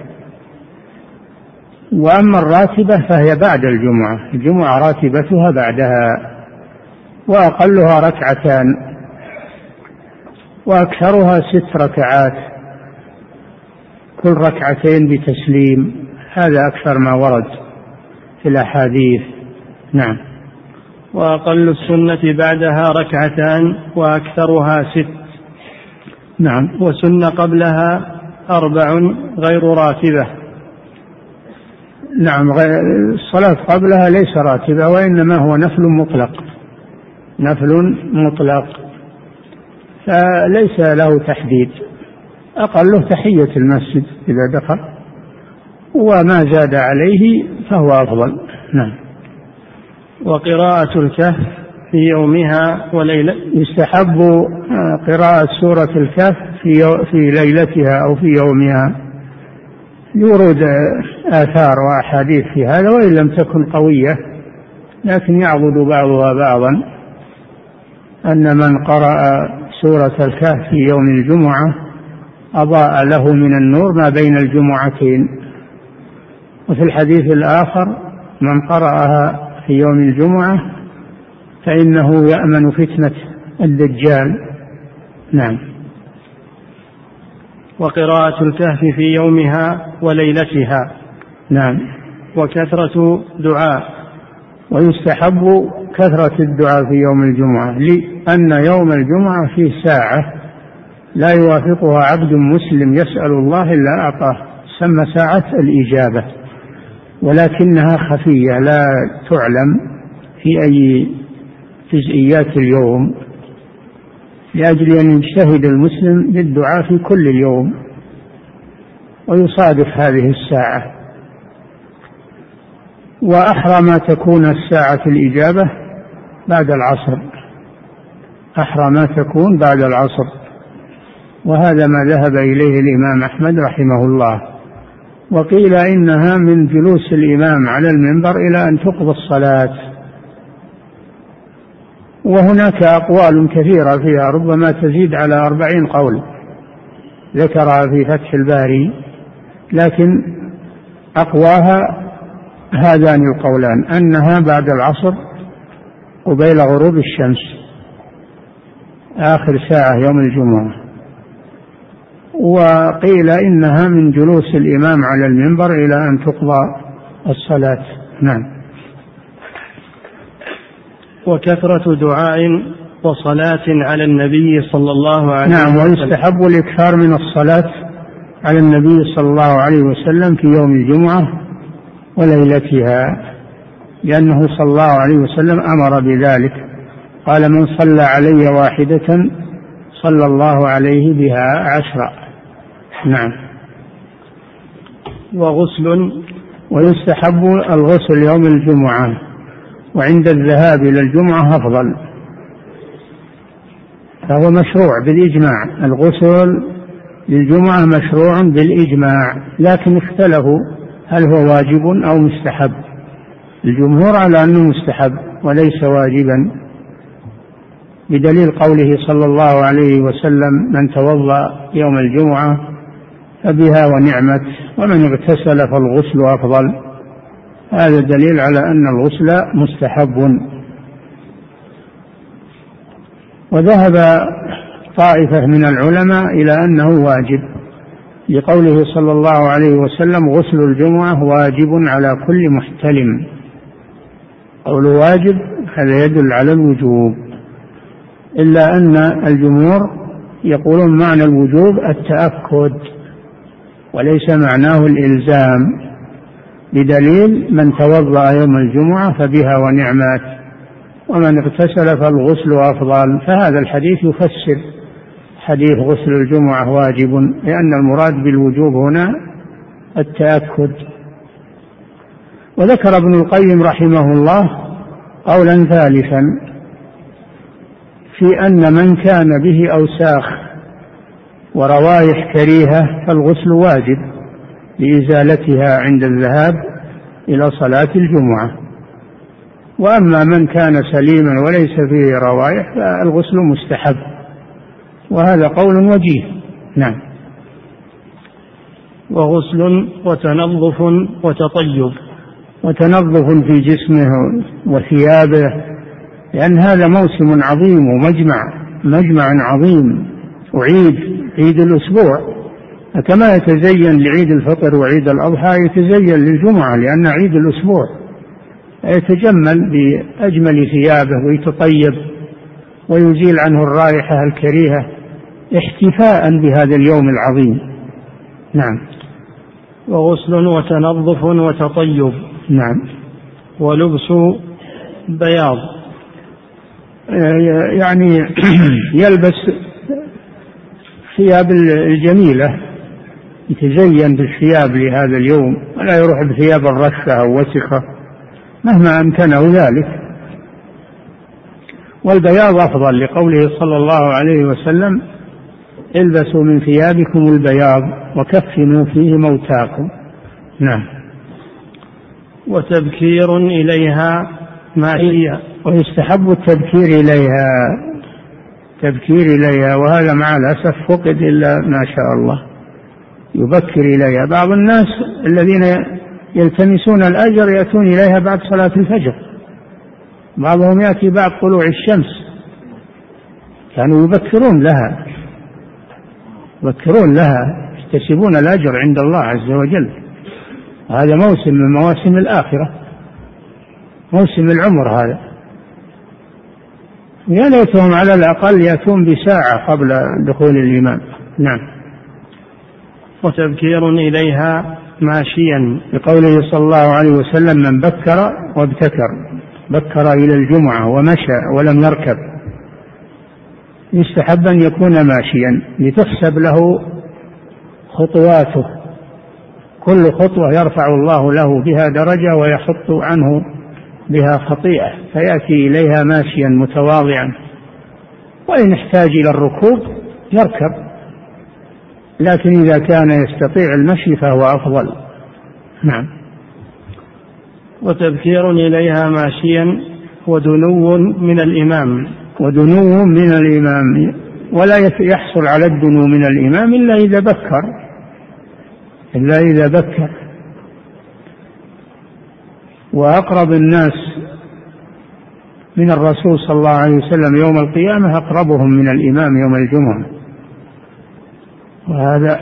وأما الراتبة فهي بعد الجمعة، الجمعة راتبتها بعدها، وأقلها ركعتان وأكثرها 6 ركعات، كل ركعتين بتسليم، هذا أكثر ما ورد في الأحاديث. نعم. وأقل السنة بعدها ركعتان وأكثرها 6. نعم. وسن قبلها 4 غير راتبة. نعم، الصلاة قبلها ليس راتبة، وإنما هو نفل مطلق، نفل مطلق، فليس له تحديد، أقله تحية المسجد إذا دخل، وما زاد عليه فهو أفضل. نعم. وقراءة الكهف في يومها وليلة، يستحب قراءة سورة الكهف في ليلتها أو في يومها، يورد آثار وأحاديث في هذا، وإن لم تكن قوية لكن يعضد بعضها بعضا، أن من قرأ سورة الكهف في يوم الجمعة أضاء له من النور ما بين الجمعتين. وفي الحديث الآخر من قرأها في يوم الجمعة فإنه يأمن فتنة الدجال. نعم. وقراءة الكهف في يومها وليلتها. نعم. وكثرة دعاء، ويستحب كثرة الدعاء في يوم الجمعة، لأن يوم الجمعة فيه ساعة لا يوافقها عبد مسلم يسأل الله إلا أعطاه، سمى ساعة الإجابة، ولكنها خفية لا تعلم في أي جزئيات اليوم، لأجل أن يجتهد المسلم بالدعاء في كل اليوم ويصادف هذه الساعة. وأحرى ما تكون الساعة الإجابة بعد العصر، أحرى ما تكون بعد العصر، وهذا ما ذهب إليه الإمام أحمد رحمه الله. وقيل إنها من جلوس الإمام على المنبر إلى أن تقضى الصلاة، وهناك أقوال كثيرة فيها ربما تزيد على 40 قول ذكرها في فتح الباري، لكن أقواها هذان القولان، أنها بعد العصر قبيل غروب الشمس آخر ساعة يوم الجمعة، وقيل إنها من جلوس الإمام على المنبر إلى أن تقضى الصلاة. نعم. وكثرة دعاء وصلاة على النبي صلى الله عليه وسلم. نعم. ويستحب الإكثار من الصلاة على النبي صلى الله عليه وسلم في يوم الجمعة وليلتها، لأنه صلى الله عليه وسلم أمر بذلك، قال من صلى علي واحدة صلى الله عليه بها 10. نعم. وغسل، ويستحب الغسل يوم الجمعة، وعند الذهاب إلى الجمعة أفضل، فهو مشروع بالإجماع، الغسل للجمعة مشروع بالإجماع، لكن اختلفوا هل هو واجب أو مستحب، الجمهور على أنه مستحب وليس واجبا، بدليل قوله صلى الله عليه وسلم من توضأ يوم الجمعة فبها ونعمت، ومن اغتسل فالغسل أفضل، هذا دليل على أن الغسل مستحب. وذهب طائفة من العلماء إلى أنه واجب، لقوله صلى الله عليه وسلم غسل الجمعة واجب على كل محتلم، قول واجب هذا يدل على الوجوب، إلا أن الجمهور يقولون معنى الوجوب التأكد وليس معناه الإلزام، بدليل من توضأ يوم الجمعة فبها ونعمت، ومن اغتسل فالغسل أفضل، فهذا الحديث يفسر حديث غسل الجمعة واجب، لأن المراد بالوجوب هنا التأكد. وذكر ابن القيم رحمه الله قولا ثالثا في أن من كان به أوساخ وروائح كريهة فالغسل واجب لإزالتها عند الذهاب إلى صلاة الجمعة، وأما من كان سليما وليس فيه روائح فالغسل مستحب، وهذا قول وجيه. نعم. وغسل وتنظف وتطيب. وتنظف في جسمه وثيابه، لأن هذا موسم عظيم ومجمع عظيم، عيد الأسبوع، كما يتزين لعيد الفطر وعيد الأضحى يتزين للجمعة لأن عيد الأسبوع، يتجمل بأجمل ثيابه ويتطيب ويزيل عنه الرائحة الكريهة احتفاء بهذا اليوم العظيم. نعم. وغسل وتنظف وتطيب. نعم. ولبس بياض، يعني يلبس ثياب الجميلة، يتزين بالثياب لهذا اليوم ولا يروح بثياب الرشة أو وسخة مهما أمكنه ذلك. والبياض أفضل لقوله صلى الله عليه وسلم: البسوا من ثيابكم البياض وكفنوا فيه موتاكم. نعم. وتبكير إليها ماشية. ويستحب التبكير إليها، وهذا مع الأسف فقد إلا ما شاء الله يبكر إليها. بعض الناس الذين يلتمسون الأجر يأتون إليها بعد صلاة الفجر، بعضهم يأتي بعد طلوع الشمس، كانوا يبكرون لها يكتسبون الأجر عند الله عز وجل. هذا موسم من مواسم الآخرة، موسم العمر هذا، يا ليتهم على الأقل يأتون بساعة قبل دخول الإمام. نعم. وتبكير إليها ماشيا، بقوله صلى الله عليه وسلم: من بكر وابتكر، بكر إلى الجمعة ومشى ولم يركب. يستحب أن يكون ماشيا لتحسب له خطواته، كل خطوة يرفع الله له بها درجة ويحط عنه بها خطيئة، فيأتي إليها ماشيا متواضعا، وإن احتاج إلى الركوب يركب، لكن إذا كان يستطيع المشي فهو أفضل. نعم. وتبكير إليها ماشيا ودنو من الإمام. ولا يحصل على الدنو من الإمام إلا إذا بكر. وأقرب الناس من الرسول صلى الله عليه وسلم يوم القيامة أقربهم من الإمام يوم الجمعة، وهذا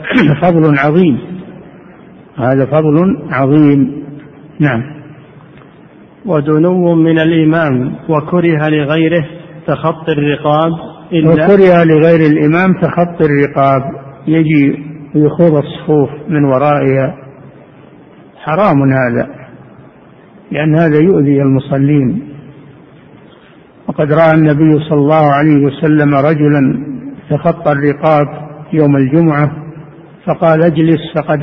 فضل عظيم. نعم. ودنو من الإمام وكره لغيره تخطي الرقاب. وكره لغير الإمام تخطي الرقاب، يجي يخوض الصفوف من ورائها، حرام هذا، لأن هذا يؤذي المصلين. وقد رأى النبي صلى الله عليه وسلم رجلا تخطى الرقاب يوم الجمعة فقال: اجلس فقد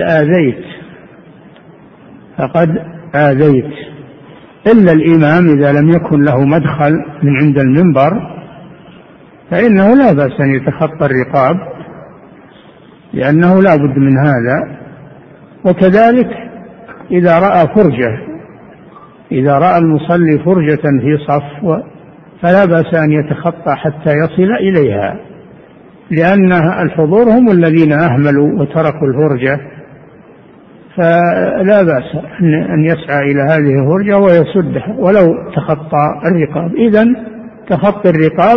آذيت. إلا الإمام إذا لم يكن له مدخل من عند المنبر فإنه لا بأس أن يتخطى الرقاب، لأنه لا بد من هذا. وكذلك إذا رأى المصلي فرجة في صف فلا بأس أن يتخطى حتى يصل إليها، لأن الحضور هم الذين أهملوا وتركوا الفرجة، فلا بأس أن يسعى إلى هذه الفرجة ويسدها ولو تخطى الرقاب. إذن تخطي الرقاب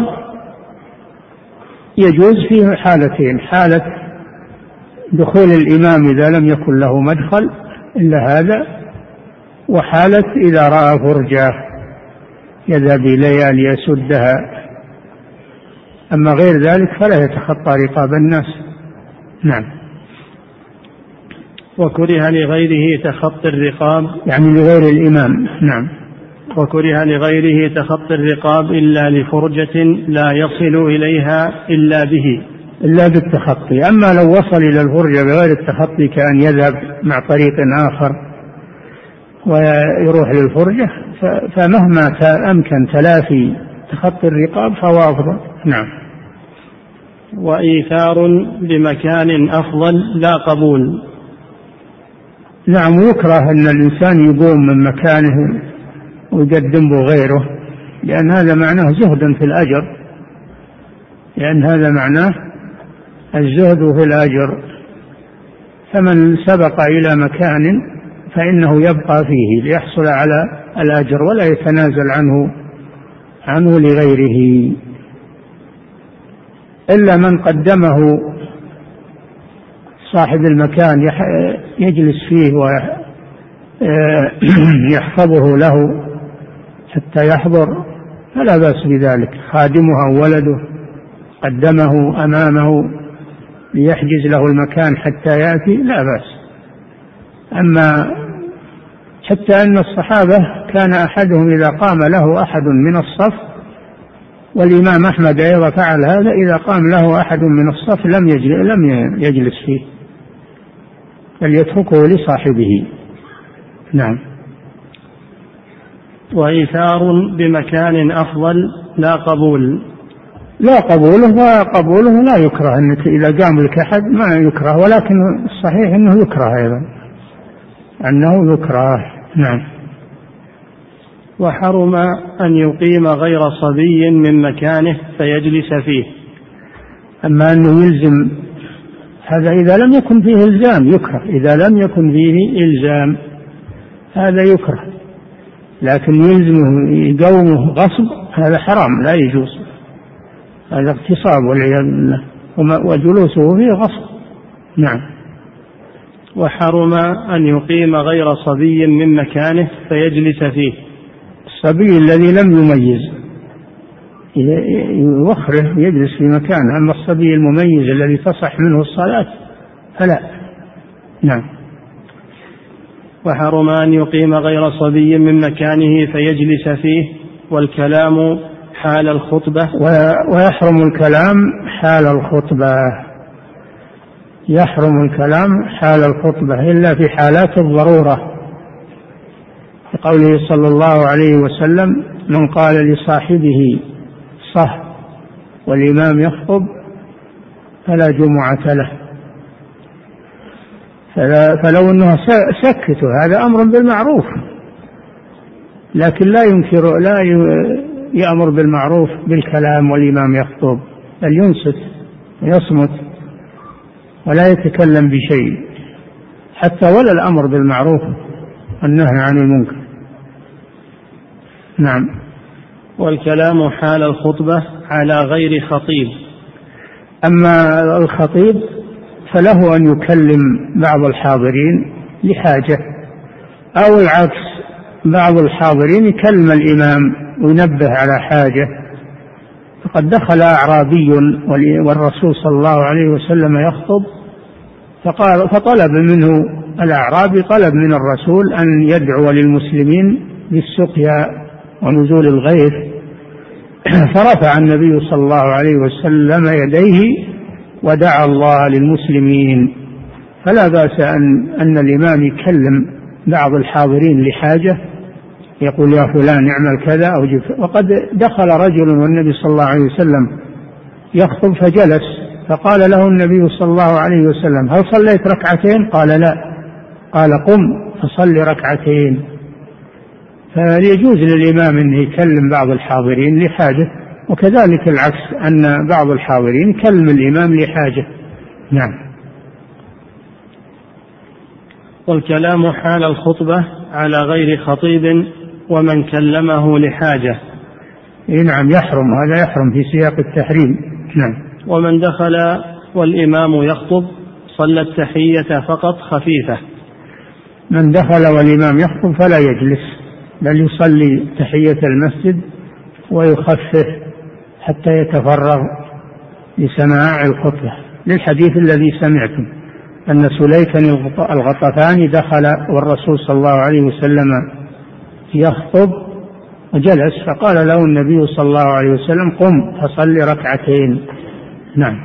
يجوز فيه حالتين: حالة دخول الإمام إذا لم يكن له مدخل إلا هذا، وحالة إذا رأى فرجة يذهب إليها ليسدها. أما غير ذلك فلا يتخطى رقاب الناس. نعم. وكره لغيره تخطي الرقاب، يعني لغير الإمام. نعم. وكره لغيره تخطي الرقاب إلا لفرجة لا يصل إليها إلا بالتخطي. أما لو وصل إلى الفرجة بغير التخطي كأن يذهب مع طريق آخر ويروح للفرجة، فمهما أمكن تلافي تخطي الرقاب فهو أفضل. نعم. وإيثار بمكان أفضل لا قبول. نعم، يكره أن الإنسان يقوم من مكانه ويقدم به غيره، لأن هذا معناه زهد في الأجر، لأن هذا معناه الزهد في الأجر. فمن سبق إلى مكان فإنه يبقى فيه ليحصل على الأجر ولا يتنازل عنه لغيره، إلا من قدمه صاحب المكان يجلس فيه ويحفظه له حتى يحضر فلا بأس بذلك. خادمه أو ولده قدمه أمامه ليحجز له المكان حتى يأتي لا بأس. أما حتى أن الصحابة كان أحدهم إذا قام له أحد من الصف، والإمام أحمد أيضا فعل هذا، إذا قام له أحد من الصف لم يجلس فيه بل يتركه لصاحبه. نعم. وإيثار بمكان أفضل لا قبول. لا قبوله، وقبوله لا يكره، أنك إذا قام لك أحد ما يكره، ولكن الصحيح أنه يكره أيضا، أنه يكره. نعم. وحرم أن يقيم غير صبي من مكانه فيجلس فيه. أما أنه يلزم هذا إذا لم يكن فيه إلزام يكره، إذا لم يكن فيه إلزام هذا يكره، لكن يلزمه يقومه غصب هذا حرام لا يجوز، هذا اغتصاب والعياذ بالله، وجلوسه فيه غصب. نعم. وحرم أن يقيم غير صبي من مكانه فيجلس فيه. الصبي الذي لم يميز يوخره يجلس في مكانه، أما الصبي المميز الذي تصح منه الصلاة فلا. نعم. وحرم أن يقيم غير صبي من مكانه فيجلس فيه. والكلام حال الخطبة. ويحرم الكلام حال الخطبة، يحرم الكلام حال الخطبة إلا في حالات الضرورة، لقوله صلى الله عليه وسلم: من قال لصاحبه صح والإمام يخطب فلا جمعة له. فلو أنه سكت هذا أمر بالمعروف، لكن لا يأمر بالمعروف بالكلام والإمام يخطب، بل ينصت ويصمت ولا يتكلم بشيء، حتى ولا الأمر بالمعروف والنهي عن المنكر. نعم. والكلام حال الخطبة على غير خطيب. أما الخطيب فله أن يكلم بعض الحاضرين لحاجة، أو العكس، بعض الحاضرين يكلم الإمام وينبه على حاجة. فقد دخل أعرابي والرسول صلى الله عليه وسلم يخطب، فطلب منه الأعرابي، طلب من الرسول أن يدعو للمسلمين بالسقيا ونزول الغيث، فرفع النبي صلى الله عليه وسلم يديه ودعا الله للمسلمين. فلا بأس أن الإمام يكلم بعض الحاضرين لحاجة، يقول: يا فلان اعمل كذا أو جف. وقد دخل رجل والنبي صلى الله عليه وسلم يخطب فجلس، فقال له النبي صلى الله عليه وسلم: هل صليت ركعتين؟ قال: لا. قال: قم فصل ركعتين. فيجوز للإمام أن يكلم بعض الحاضرين لحاجة، وكذلك العكس، أن بعض الحاضرين يكلم الإمام لحاجة. نعم. والكلام حال الخطبة على غير خطيب ومن كلمه لحاجة. نعم، يحرم، هذا يحرم في سياق التحريم. نعم. ومن دخل والإمام يخطب صلى التحية فقط خفيفة. من دخل والإمام يخطب فلا يجلس، بل يصلي تحية المسجد ويخفف حتى يتفرغ لسماع الخطبة، للحديث الذي سمعتم أن سليكا الغطفاني دخل والرسول صلى الله عليه وسلم يخطب وجلس، فقال له النبي صلى الله عليه وسلم: قم فصل ركعتين. نعم.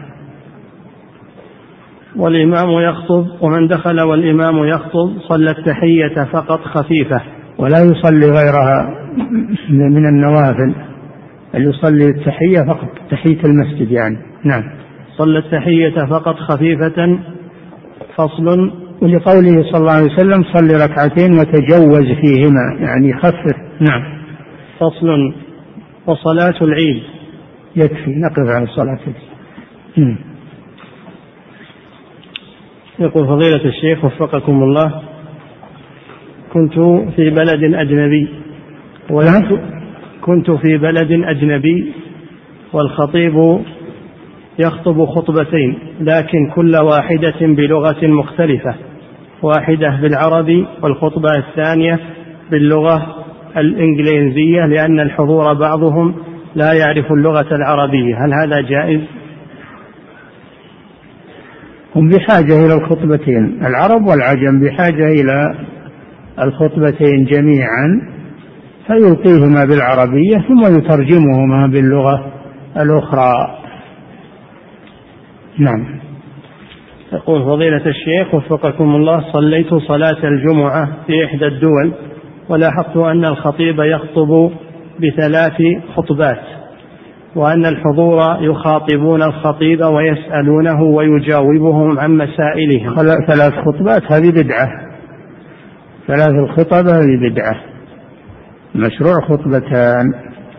والإمام يخطب. ومن دخل والإمام يخطب صلى التحية فقط خفيفة، ولا يصلي غيرها من النوافل. اللي يصلي التحية فقط، تحية المسجد يعني. نعم. صلى التحية فقط خفيفة. فصل. ولقوله صلى الله عليه وسلم صل ركعتين وتجوز فيهما، يعني خفف. نعم. فصل. وصلاة العيد. يكفي نقف على صلاة العيد. يقول فضيلة الشيخ وفقكم الله: كنت في بلد أجنبي والخطيب يخطب خطبتين، لكن كل واحدة بلغة مختلفة، واحدة بالعربي والخطبة الثانية باللغة الإنجليزية، لأن الحضور بعضهم لا يعرف اللغة العربية، هل هذا جائز؟ هم بحاجة إلى الخطبتين، العرب والعجم بحاجة إلى الخطبتين جميعا، فيلقيهما بالعربية ثم يترجمهما باللغة الأخرى. نعم. يقول فضيلة الشيخ وفقكم الله: صليت صلاة الجمعة في إحدى الدول، ولاحظت أن الخطيب يخطب ب3 خطبات، وأن الحضور يخاطبون الخطيب ويسألونه ويجاوبهم عن مسائلهم. 3 خطبات هذه بدعة، 3 الخطب هذه بدعة، مشروع خطبتان.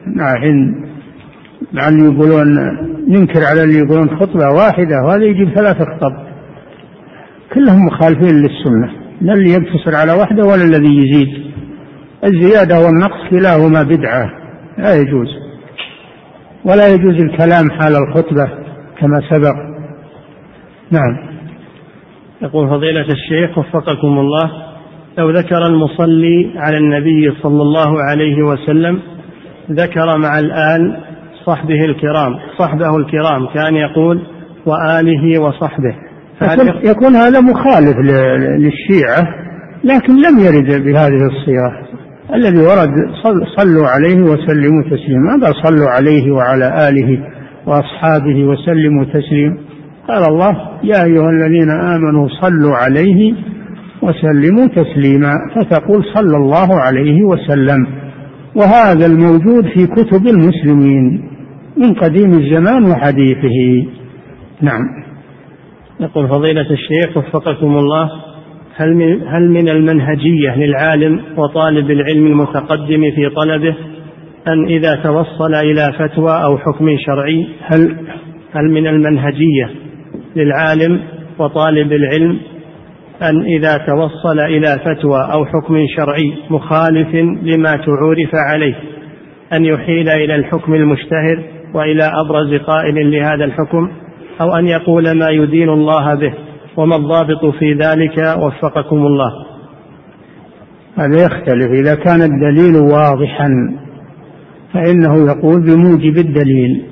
مع اللي يقولون ننكر على اللي يقولون خطبة واحدة وهذا يجيب 3 خطب، كلهم مخالفين للسنة، لا اللي يقتصر على واحدة ولا الذي يزيد. الزيادة والنقص كلاهما بدعة لا يجوز، ولا يجوز الكلام حال الخطبة كما سبق. نعم. يقول فضيلة الشيخ وفقكم الله: لو ذكر المصلي على النبي صلى الله عليه وسلم ذكر مع الآل صحبه الكرام كان يقول وآله وصحبه، يكون هذا مخالف للشيعة، لكن لم يرد بهذه الصيغة. الذي ورد صلوا عليه وسلموا تسليما، هذا صلوا عليه وعلى آله وأصحابه وسلموا تسليما. قال الله: يا أيها الذين آمنوا صلوا عليه وسلموا تسليما، فتقول صلى الله عليه وسلم، وهذا الموجود في كتب المسلمين من قديم الزمان وحديثه. نعم. يقول فضيلة الشيخ وفقكم الله: هل من المنهجية للعالم وطالب العلم المتقدم في طلبه أن إذا توصل إلى فتوى أو حكم شرعي هل من المنهجية للعالم وطالب العلم أن إذا توصل إلى فتوى أو حكم شرعي مخالف لما تعورف عليه أن يحيل إلى الحكم المشتهر وإلى أبرز قائل لهذا الحكم، أو أن يقول ما يدين الله به؟ وما الضابط في ذلك وفقكم الله؟ هذا يختلف. إذا كان الدليل واضحا فإنه يقول بموجب الدليل،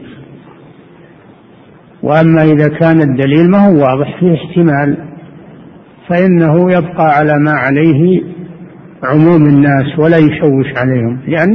وأما إذا كان الدليل ما هو واضح فيه احتمال فإنه يبقى على ما عليه عموم الناس ولا يشوش عليهم، لأن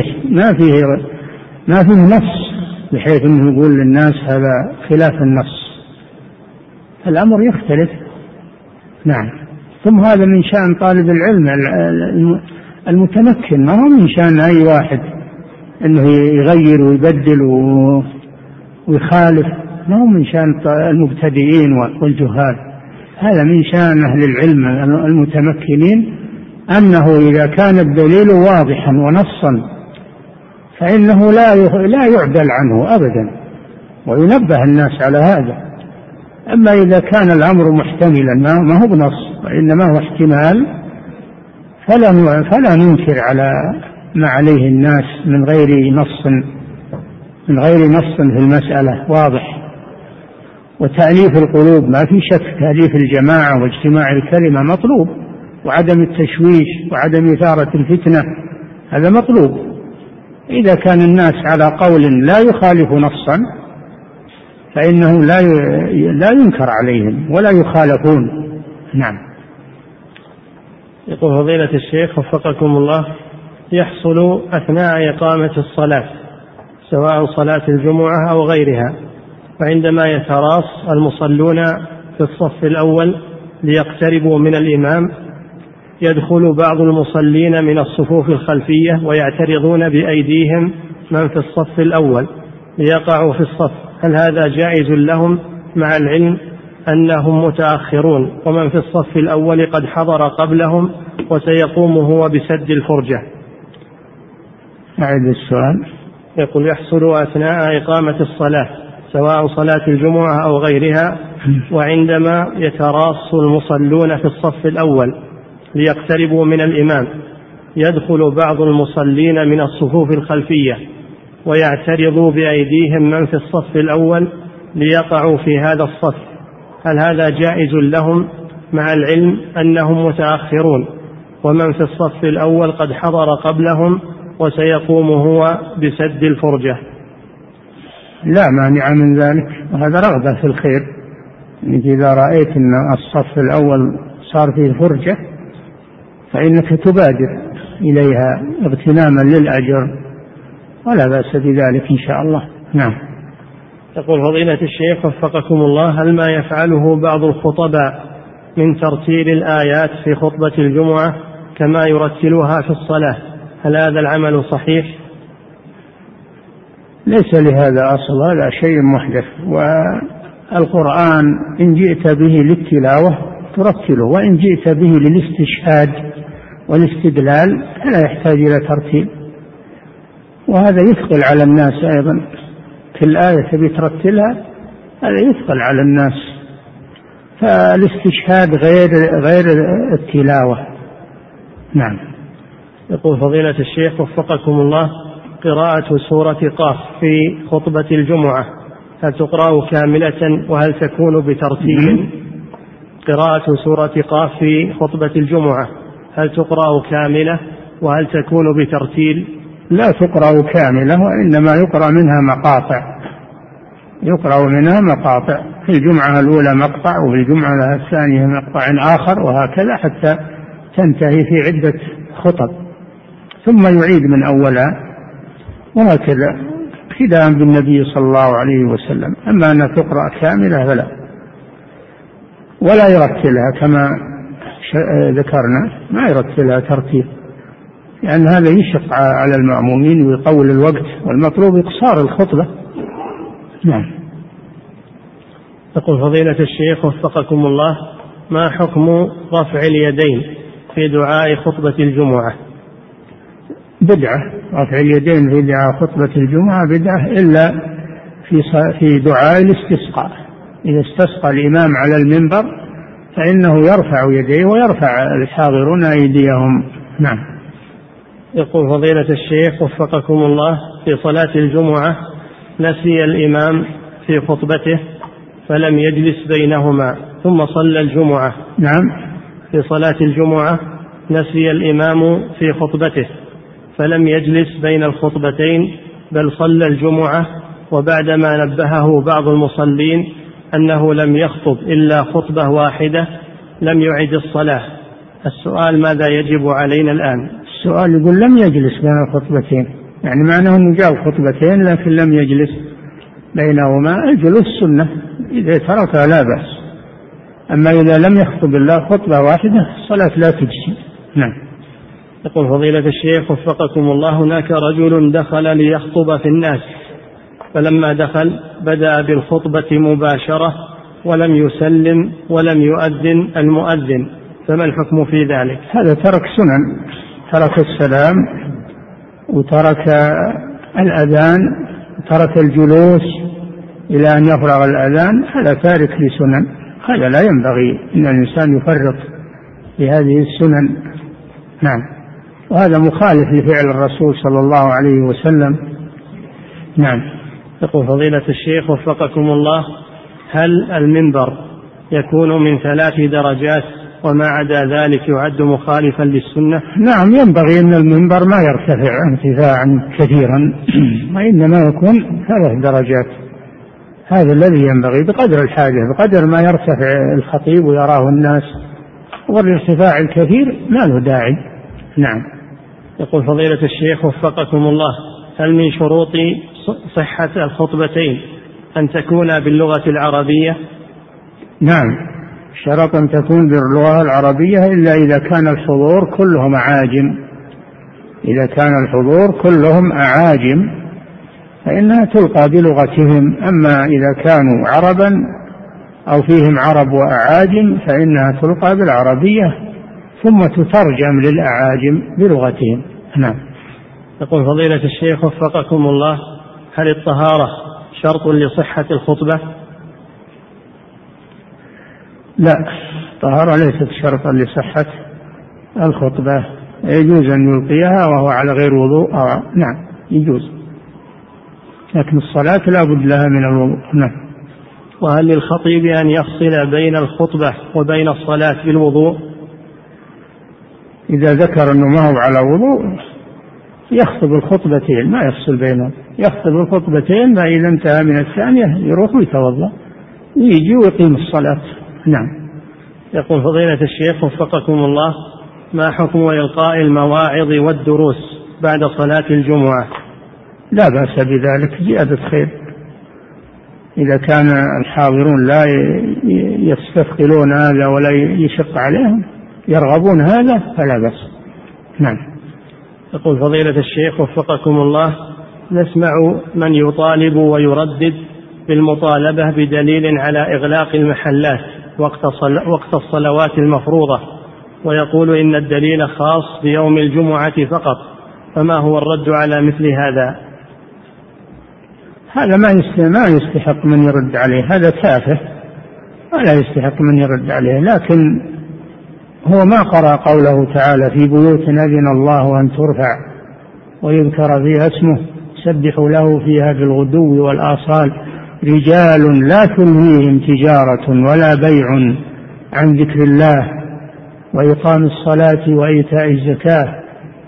ما فيه نص بحيث أنه يقول للناس هذا خلاف النص، الأمر يختلف. نعم. ثم هذا من شأن طالب العلم المتمكن، ما هو من شأن أي واحد أنه يغير ويبدل ويخالف، ما هو من شأن المبتدئين والجهال. هذا من شأن أهل العلم المتمكنين، أنه إذا كان الدليل واضحا ونصا فإنه لا يعدل عنه أبدا، وينبه الناس على هذا. أما إذا كان الأمر محتملا ما هو بنص وإنما هو احتمال فلا ننكر على ما عليه الناس من غير نص في المسألة واضح. وتأليف القلوب ما في شك، تأليف الجماعة واجتماع الكلمة مطلوب، وعدم التشويش وعدم إثارة الفتنة هذا مطلوب. إذا كان الناس على قول لا يخالف نصا فإنه لا ينكر عليهم ولا يخالفون. نعم. يقول فضيلة الشيخ وفقكم الله: يحصل أثناء إقامة الصلاة سواء صلاة الجمعة أو غيرها، وعندما يتراص المصلون في الصف الأول ليقتربوا من الإمام يدخل بعض المصلين من الصفوف الخلفية ويعترضون بأيديهم من في الصف الأول ليقعوا في الصف، هل هذا جائز لهم مع العلم أنهم متأخرون ومن في الصف الأول قد حضر قبلهم وسيقوم هو بسد الفرجة؟ أعد السؤال. يقول يحصل أثناء إقامة الصلاة سواء صلاة الجمعة أو غيرها، وعندما يتراص المصلون في الصف الأول ليقتربوا من الإمام يدخل بعض المصلين من الصفوف الخلفية ويعترضوا بأيديهم من في الصف الأول ليقعوا في هذا الصف، هل هذا جائز لهم مع العلم أنهم متأخرون ومن في الصف الأول قد حضر قبلهم وسيقوم هو بسد الفرجة؟ لا مانع من ذلك، وهذا رغبة في الخير. إذا رأيت أن الصف الأول صار فيه فرجة فإنك تبادر إليها اغتناما للأجر، ولا بأس بذلك إن شاء الله. نعم. يقول فضيلة الشيخ وفقكم الله، هل ما يفعله بعض الخطباء من ترتيل الآيات في خطبة الجمعة كما يرتلها في الصلاة، هل هذا العمل صحيح؟ ليس لهذا أصل، هذا شيء محدث، والقرآن إن جئت به للتلاوة ترتله، وإن جئت به للاستشهاد والاستدلال فلا يحتاج إلى ترتيل، وهذا يثقل على الناس أيضا. كل آية تبي ترتلها هذا يثقل على الناس، فالاستشهاد غير التلاوة. نعم. يقول فضيلة الشيخ وفقكم الله، قراءة سورة قاف في خطبة الجمعة هل تقرأ كاملة وهل تكون بترتيل؟ قراءة سورة قاف في خطبة الجمعة هل تقرأ كاملة وهل تكون بترتيل؟ لا تقرأ كاملة، وإنما يقرأ منها مقاطع، يقرأ منها مقاطع، في الجمعة الأولى مقطع وفي الجمعة الثانية مقطع آخر، وهكذا حتى تنتهي في عدة خطب، ثم يعيد من أولها، وهكذا اقتداء بالنبي صلى الله عليه وسلم. أما أن تقرأ كاملة فلا، ولا يرتلها كما ذكرنا، ما يرتلها ترتيل، لأن هذا يشق على المأمومين ويطول الوقت، والمطلوب إقصار الخطبة. نعم. يقول فضيلة الشيخ وفقكم الله، ما حكم رفع اليدين في دعاء خطبة الجمعة؟ بدعة، رفع اليدين في دعاء خطبة الجمعة بدعة، إلا في دعاء الاستسقاء. إذا استسقى الإمام على المنبر فإنه يرفع يديه ويرفع الحاضرون أيديهم. نعم. يقول فضيلة الشيخ وفقكم الله، في صلاة الجمعة نسي الإمام في خطبته فلم يجلس بينهما ثم صلى الجمعة. نعم. في صلاة الجمعة نسي الإمام في خطبته فلم يجلس بين الخطبتين بل صلى الجمعة، وبعدما نبهه بعض المصلين أنه لم يخطب إلا خطبة واحدة لم يعد الصلاة، السؤال ماذا يجب علينا الآن؟ السؤال يقول لم يجلس بين الخطبتين، يعني معناه أنه جاء خطبتين لكن لم يجلس بينهما. الجلوس سنة، إذا تركها لا بأس، أما إذا لم يخطب إلا خطبة واحدة الصلاة لا تجزي. نعم. يقول فضيلة الشيخ وفقكم الله، هناك رجل دخل ليخطب في الناس، فلما دخل بدأ بالخطبة مباشرة ولم يسلم ولم يؤذن المؤذن، فما الحكم في ذلك؟ هذا ترك سنن، ترك السلام وترك الأذان، ترك الجلوس إلى أن يفرغ الأذان، هذا تارك لسنن، هذا لا ينبغي أن الإنسان يفرط بهذه السنن. نعم. وهذا مخالف لفعل الرسول صلى الله عليه وسلم. نعم. يقول فضيلة الشيخ وفقكم الله، هل المنبر يكون من 3 درجات وما عدا ذلك يعد مخالفا للسنة؟ نعم، ينبغي أن المنبر ما يرتفع ارتفاعا كثيرا، وإنما يكون 3 درجات، هذا الذي ينبغي بقدر الحاجة، بقدر ما يرتفع الخطيب ويراه الناس، والارتفاع الكثير ما له داعي. نعم. يقول فضيلة الشيخ وفقكم الله، هل من شروط صحة الخطبتين أن تكون باللغة العربية؟ نعم، شرط أن تكون باللغة العربية، إلا إذا كان الحضور كلهم أعاجم، إذا كان الحضور كلهم أعاجم فإنها تلقى بلغتهم. أما إذا كانوا عربا أو فيهم عرب وأعاجم فإنها تلقى بالعربية ثم تترجم للأعاجم بلغتهم. نعم. يقول فضيلة الشيخ وفقكم الله: هل الطهارة شرط لصحة الخطبة؟ لا، الطهارة ليست شرطا لصحة الخطبة، يجوز أن يلقيها وهو على غير وضوء. نعم يجوز، لكن الصلاة لا بد لها من الوضوء. نعم. وهل للخطيب أن يفصل بين الخطبة وبين الصلاة بالوضوء؟ إذا ذكر أنه ما هو على وضوء يخطب الخطبتين، ما يفصل بينهم، يخطب الخطبتين، فإذا انتهى من الثانية يروح ويتوضأ ويجي ويقيم الصلاة. نعم. يقول فضيلة الشيخ وفقكم الله: ما حكم إلقاء المواعظ والدروس بعد صلاة الجمعة؟ لا بأس بذلك، زيادة خير. إذا كان الحاضرون لا يستثقلون هذا ولا يشق عليهم، يرغبون هذا فلا بأس. نعم. يقول فضيلة الشيخ وفقكم الله: نسمع من يطالب ويردد بالمطالبة بدليل على إغلاق المحلات وقت الصلوات المفروضة، ويقول إن الدليل خاص بيوم الجمعة فقط، فما هو الرد على مثل هذا؟ هذا ما يستحق من يرد عليه، هذا تافه ولا يستحق من يرد عليه. لكن هو ما قرأ قوله تعالى: في بيوت أذن الله أن ترفع ويذكر فيها اسمه سبحوا له فيها بالغدو والآصال رجال لا تلهيهم تجارة ولا بيع عن ذكر الله وإقام الصلاة وإيتاء الزكاة.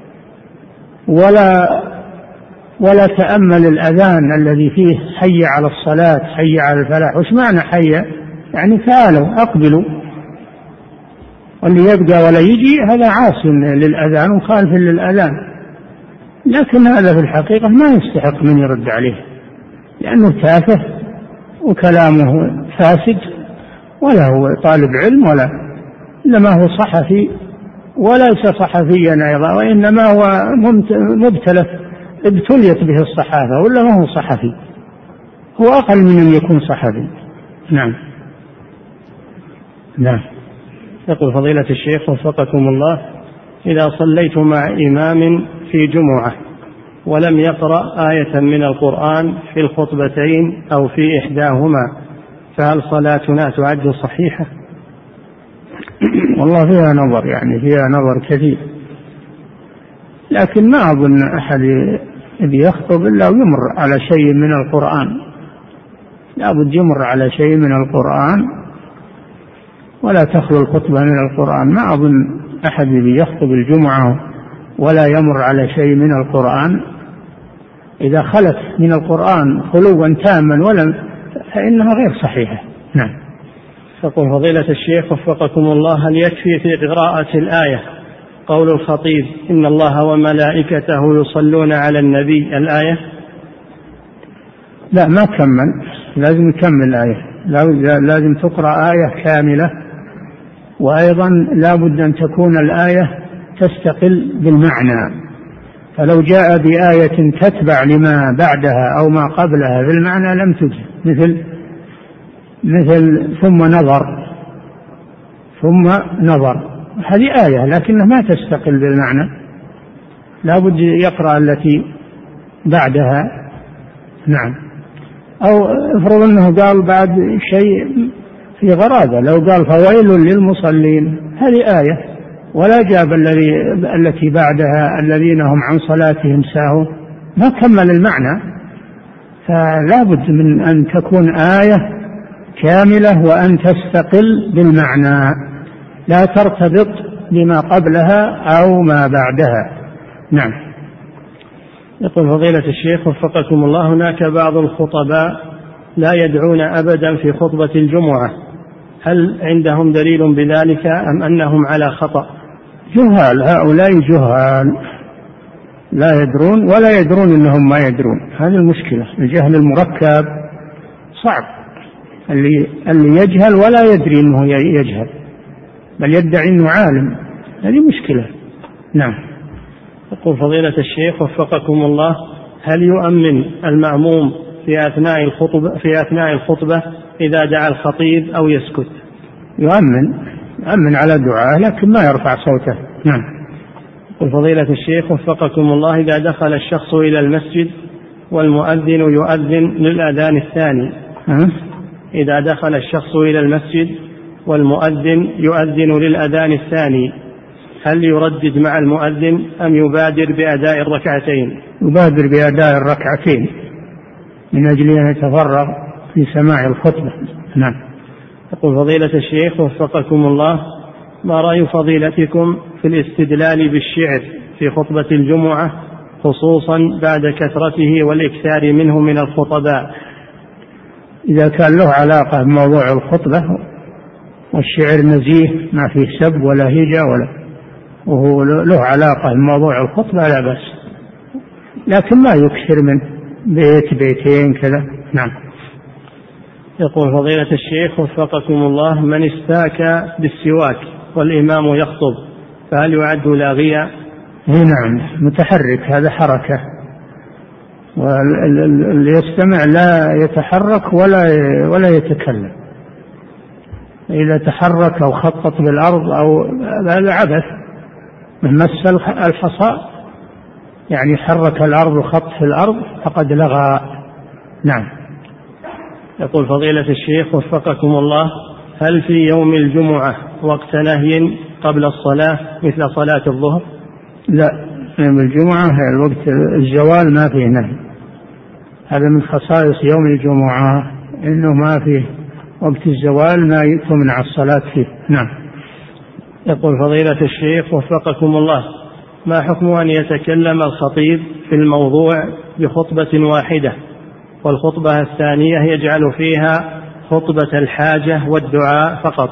ولا تأمل الأذان الذي فيه حي على الصلاة حي على الفلاح. وش معنى حي؟ يعني تعالوا أقبلوا، واللي يبقى ولا يجي هذا عاص للأذان وخالف للأذان. لكن هذا في الحقيقة ما يستحق من يرد عليه، لأنه تافه وكلامه فاسد، ولا هو طالب علم إنما هو صحفي، وليس صحفيا أيضا، وإنما هو ابتليت به الصحافة، ولا ما هو صحفي، هو أقل من أن يكون صحفي. نعم. نعم. يقول فضيلة الشيخ وفقكم الله: إذا صليت مع إمام في جمعة ولم يقرأ آية من القرآن في الخطبتين أو في إحداهما، فهل صلاتنا تعد صحيحة؟ والله فيها نظر، يعني فيها نظر كثير، لكن ما أظن أحد يخطب إلا ويمر على شيء من القرآن، لا بد يمر على شيء من القرآن، ولا تخلو الخطبة من القرآن. ما أظن أحد يخطب الجمعة ولا يمر على شيء من القرآن. إذا خلت من القرآن خلوا تاما فإنها غير صحيحة. نعم. يقول فضيلة الشيخ وفقكم الله: هل يكفي في قراءة الآية قول الخطيب إن الله وملائكته يصلون على النبي الآية؟ لا، ما كمل، لازم يكمل الآية، لازم تقرأ آية كاملة، وأيضا لا بد أن تكون الآية تستقل بالمعنى. فلو جاء بآية تتبع لما بعدها أو ما قبلها بالمعنى لم تجز، مثل ثم نظر، هذه آية لكنها ما تستقل بالمعنى، لا بد يقرأ التي بعدها. نعم. أو افرض أنه قال بعد شيء في غرابة، لو قال فويل للمصلين، هذه آية، ولا جاب التي بعدها الذين هم عن صلاتهم ساهون، ما كمل المعنى. فلا بد من أن تكون آية كاملة وأن تستقل بالمعنى، لا ترتبط بما قبلها أو ما بعدها. نعم. يقول فضيلة الشيخ وفقكم الله: هناك بعض الخطباء لا يدعون أبدا في خطبة الجمعة، هل عندهم دليل بذلك أم أنهم على خطأ؟ جهال، هؤلاء جهال لا يدرون ولا يدرون أنهم ما يدرون، هذه المشكلة. الجهل المركب صعب، اللي يجهل ولا يدري أنه يجهل بل يدعي أنه عالم، هذه مشكلة. نعم. يقول فضيلة الشيخ وفقكم الله: هل يؤمن المأموم في أثناء الخطبة إذا دعا الخطيب أو يسكت؟ يؤمن على دعاء لكن ما يرفع صوته. نعم. قل فضيلة الشيخ وفقكم الله، إذا دخل الشخص إلى المسجد والمؤذن يؤذن للأذان الثاني، إذا دخل الشخص إلى المسجد والمؤذن يؤذن للأذان الثاني، هل يردد مع المؤذن أم يبادر بأداء الركعتين؟ يبادر بأداء الركعتين من أجل أن يتفرغ في سماع الخطبة. نعم. يقول فضيلة الشيخ وفقكم الله، ما رأي فضيلتكم في الاستدلال بالشعر في خطبة الجمعة خصوصا بعد كثرته والإكثار منه من الخطباء؟ إذا كان له علاقة بموضوع الخطبة والشعر نزيه ما فيه سب ولا هجة وهو له علاقة بموضوع الخطبة لا بأس، لكن ما يكثر منه بيتين كذا. نعم. يقول فضيلة الشيخ وفقكم الله، من استاك بالسواك والإمام يخطب فهل يعد لاغيا؟ نعم، متحرك، هذا حركة، واللي يستمع لا يتحرك ولا يتكلم. إذا تحرك أو خطط بالأرض أو هذا عبث، من مس الحصى يعني حرك الأرض وخط في الأرض فقد لغى. نعم. يقول فضيلة الشيخ وفقكم الله، هل في يوم الجمعة وقت نهي قبل الصلاة مثل صلاة الظهر؟ لا، يوم الجمعة الوقت الزوال ما فيه نهي، هذا من خصائص يوم الجمعة إنه ما فيه وقت الزوال ما تمنع الصلاة فيه. نعم. يقول فضيلة الشيخ وفقكم الله، ما حكم أن يتكلم الخطيب في الموضوع بخطبة واحدة والخطبة الثانية يجعل فيها خطبة الحاجة والدعاء فقط؟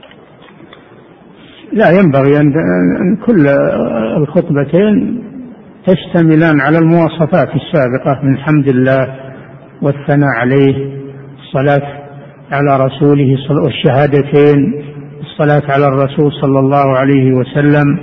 لا، ينبغي أن كل الخطبتين تشتملان على المواصفات السابقة من حمد الله والثناء عليه، الصلاة على رسوله والشهادتين، الصلاة على الرسول صلى الله عليه وسلم،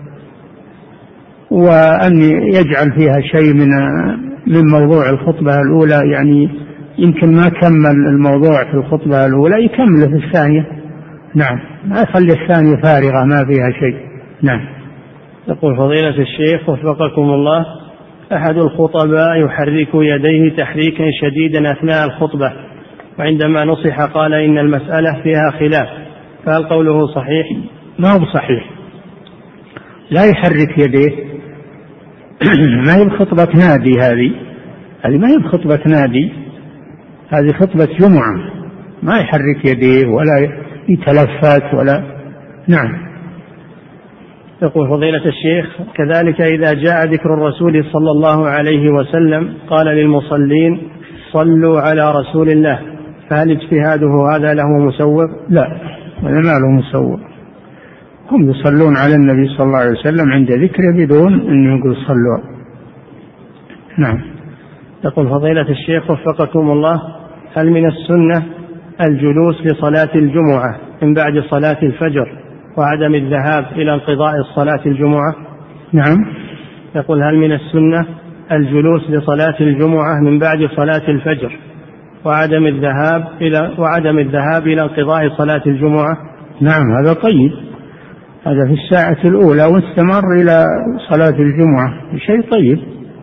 وأن يجعل فيها شيء من موضوع الخطبة الأولى، يعني يمكن ما كمل الموضوع في الخطبة الأولى يكمله في الثانية. نعم، ما يخلي الثانية فارغة ما فيها شيء. نعم. يقول فضيلة الشيخ وفقكم الله، أحد الخطباء يحرك يديه تحريكا شديدا أثناء الخطبة، وعندما نصح قال إن المسألة فيها خلاف، فهل قوله صحيح؟ ما هو صحيح، لا يحرك يديه. ما هي خطبة نادي، هذه ما هي خطبة نادي، هذه خطبة جمعة، ما يحرك يديه ولا يتلفت ولا. نعم. يقول فضيلة الشيخ، كذلك إذا جاء ذكر الرسول صلى الله عليه وسلم قال للمصلين صلوا على رسول الله، فهل اجتهاده هذا له مسوغ؟ لا، هذا ما له مسوغ، هم يصلون على النبي صلى الله عليه وسلم عند ذكره بدون أن يقول صلوا. نعم. يقول فضيلة الشيخ وفقكم الله، هل من السنة الجلوس لصلاة الجمعة من بعد صلاة الفجر وعدم الذهاب إلى انقضاء الصلاة الجمعة؟ نعم. يقول هل من السنة الجلوس لصلاة الجمعة من بعد صلاة الفجر وعدم الذهاب إلى انقضاء صلاة الجمعة؟ نعم، هذا طيب، هذا في الساعة الأولى واستمر إلى صلاة الجمعة، شيء طيب،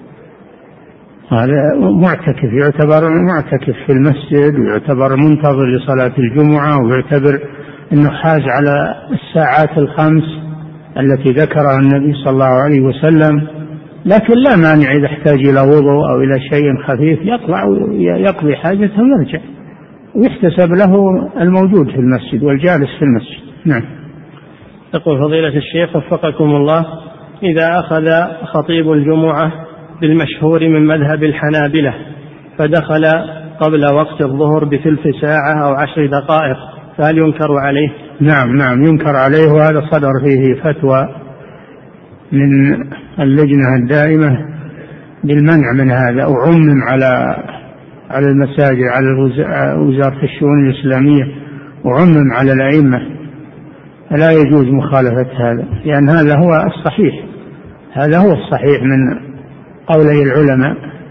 هذا معتكف، يعتبر معتكف في المسجد، ويعتبر منتظر لصلاة الجمعة، ويعتبر أنه حاز على الساعات الخمس التي ذكرها النبي صلى الله عليه وسلم. لكن لا مانع إذا احتاج إلى وضوء أو إلى شيء خفيف يطلع ويقضي حاجته ويرجع، ويحتسب له الموجود في المسجد والجالس في المسجد. نعم. يقول فضيلة الشيخ وفقكم الله، إذا أخذ خطيب الجمعة بالمشهور من مذهب الحنابلة فدخل قبل وقت الظهر بثلث ساعة أو 10 دقائق فهل ينكر عليه؟ نعم، ينكر عليه، وهذا صدر فيه فتوى من اللجنة الدائمة بالمنع من هذا، وعمم على المساجد، على وزارة الشؤون الإسلامية، وعمم على الأئمة، فلا يجوز مخالفة هذا، لأن هذا هو الصحيح، هذا هو الصحيح من قولي العلماء،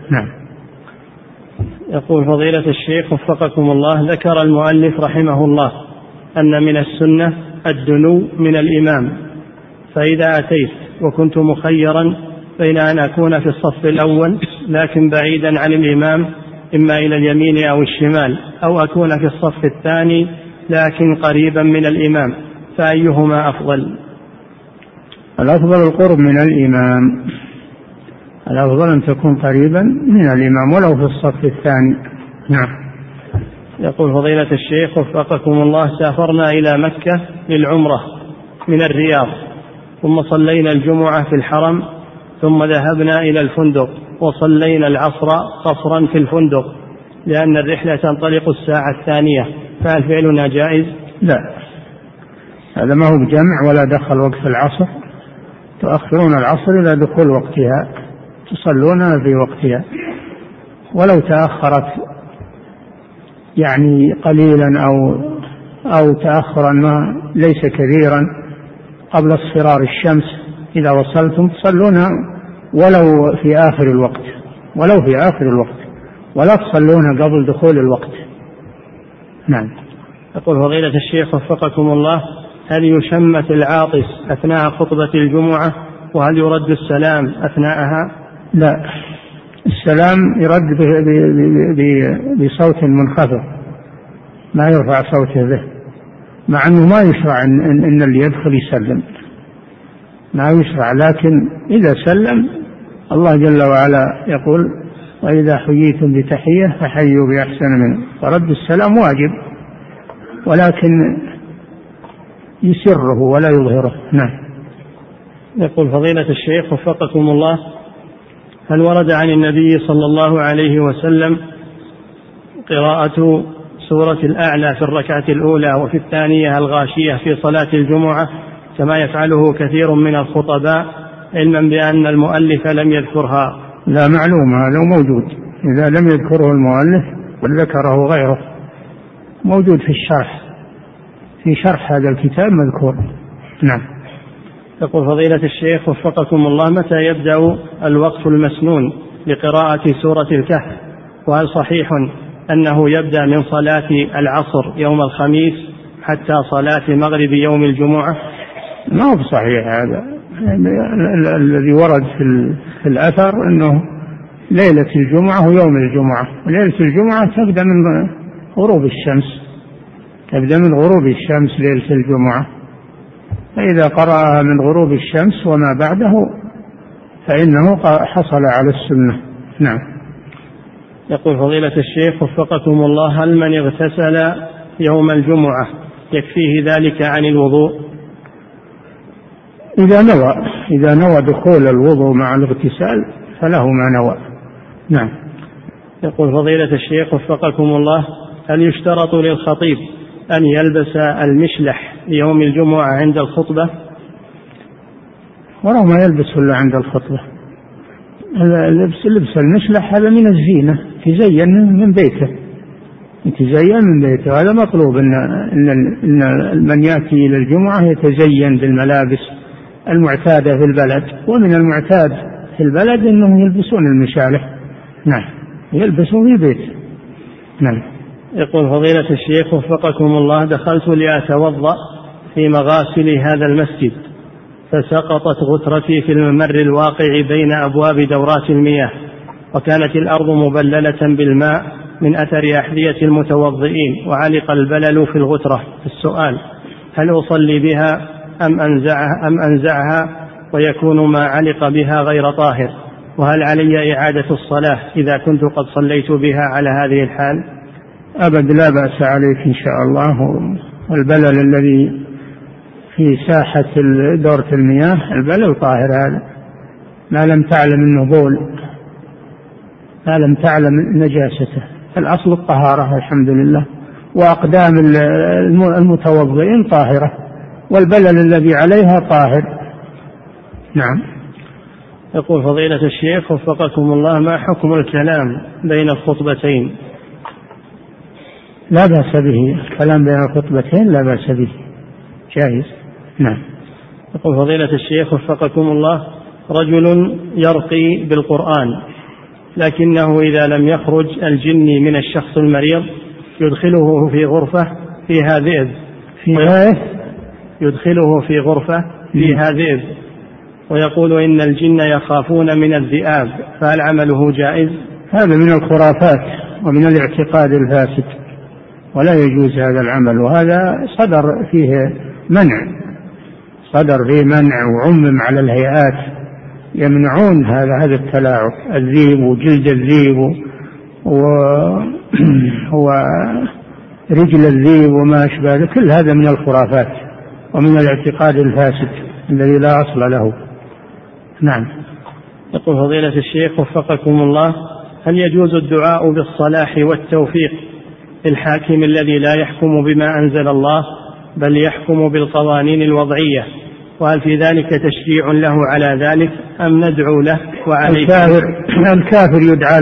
نعم. يقول فضيلة الشيخ وفقكم الله، ذكر المؤلف رحمه الله أن من السنة الدنو من الإمام، فإذا أتيت وكنت مخيرا بين أن أكون في الصف الأول لكن بعيدا عن الإمام إما إلى اليمين أو الشمال، أو أكون في الصف الثاني لكن قريبا من الإمام، فأيهما أفضل؟ الأفضل القرب من الإمام، الأفضل أن تكون قريبا من الإمام ولو في الصف الثاني. نعم. يقول فضيلة الشيخ وفقكم الله، سافرنا إلى مكة للعمرة من الرياض، ثم صلينا الجمعة في الحرم، ثم ذهبنا إلى الفندق وصلينا العصر قصرا في الفندق لأن الرحلة تنطلق الساعة 2، فهل فعلنا جائز؟ لا، هذا ما هو بجمع ولا دخل وقت العصر، تؤخرون العصر إلى دخول وقتها، تصلون في وقتها، ولو تأخرت يعني قليلا أو تأخرا ما ليس كثيرا قبل اصفرار الشمس، إذا وصلتم تصلون ولو في آخر الوقت، ولا تصلون قبل دخول الوقت. نعم. يقول فضيلة الشيخ وفقكم الله، هل يشمت العاطس أثناء خطبة الجمعة، وهل يرد السلام أثناءها؟ لا، السلام يرد بصوت منخفض، ما يرفع صوته به، مع أنه ما يشرع إن اللي يدخل يسلم، ما يشرع، لكن إذا سلم الله جل وعلا يقول وإذا حييتم بتحية فحيوا بأحسن منه، فرد السلام واجب ولكن يسره ولا يظهره. نعم. يقول فضيلة الشيخ وفقكم الله، هل ورد عن النبي صلى الله عليه وسلم قراءة سورة الأعلى في الركعة الأولى وفي الثانية الغاشية في صلاة الجمعة كما يفعله كثير من الخطباء، علما بأن المؤلف لم يذكرها؟ لا، معلوم هذا موجود، إذا لم يذكره المؤلف وذكره غيره موجود في الشرح، في شرح هذا الكتاب مذكور. نعم. يقول فضيلة الشيخ وفقكم الله، متى يبدأ الوقت المسنون لقراءة سورة الكهف؟ وهل صحيح أنه يبدأ من صلاة العصر يوم الخميس حتى صلاة مغرب يوم الجمعة؟ ما هو صحيح هذا، الذي ورد في الأثر أنه ليلة الجمعة ويوم الجمعة، وليلة الجمعة تبدأ من غروب الشمس ليلة الجمعة، فإذا قرأها من غروب الشمس وما بعده فإنه حصل على السنة. نعم. يقول فضيلة الشيخ وفقكم الله، هل من اغتسل يوم الجمعة يكفيه ذلك عن الوضوء؟ إذا نوى دخول الوضوء مع الاغتسال فله ما نوى. نعم. يقول فضيلة الشيخ وفقكم الله، هل يشترط للخطيب أن يلبس المشلح يوم الجمعة عند الخطبة؟ ولو ما يلبس إلا عند الخطبة، لبس المشلح هذا من الزينة، يتزين من بيته، هذا مطلوب إن من يأتي إلى الجمعة يتزين بالملابس المعتادة في البلد، ومن المعتاد في البلد أنهم يلبسون المشالح. نعم، يلبسون في بيت. نعم. يقول فضيلة الشيخ وفقكم الله، دخلت لأتوضأ في مغاسل هذا المسجد فسقطت غترتي في الممر الواقع بين أبواب دورات المياه، وكانت الأرض مبللة بالماء من أثر أحذية المتوضئين، وعلق البلل في الغترة. السؤال: هل أصلي بها أم أنزعها ويكون ما علق بها غير طاهر؟ وهل علي إعادة الصلاة إذا كنت قد صليت بها على هذه الحال؟ أبد، لا بأس عليك إن شاء الله. والبلل الذي في ساحة دورة المياه البلل طاهر، هذا ما لم تعلم أنه بول، ما لم تعلم نجاسته، الأصل الطهارة الحمد لله، وأقدام المتوضئين طاهرة، والبلل الذي عليها طاهر. نعم. يقول فضيلة الشيخ وفقكم الله، ما حكم الكلام بين الخطبتين؟ لا بأس به، الكلام بين الخطبتين لا بأس به، جائز. نعم. يقول فضيلة الشيخ وفقكم الله، رجل يرقي بالقرآن لكنه إذا لم يخرج الجني من الشخص المريض يدخله في غرفة فيها ذئب، يدخله في غرفة فيها ذئب ويقول إن الجن يخافون من الذئاب، فهل عمله جائز؟ هذا من الخرافات ومن الاعتقاد الفاسد، ولا يجوز هذا العمل، وهذا صدر فيه منع وعمم على الهيئات، يمنعون هذا التلاعب، الذيب وجلد الذيب ورجل الذيب وما أشبه، كل هذا من الخرافات ومن الاعتقاد الفاسد الذي لا أصل له. نعم. يقول فضيلة الشيخ وفقكم الله: هل يجوز الدعاء بالصلاح والتوفيق للحاكم الذي لا يحكم بما أنزل الله بل يحكم بالقوانين الوضعية، وهل في ذلك تشجيع له على ذلك أم ندعو له وعليه؟ الكافر يدعى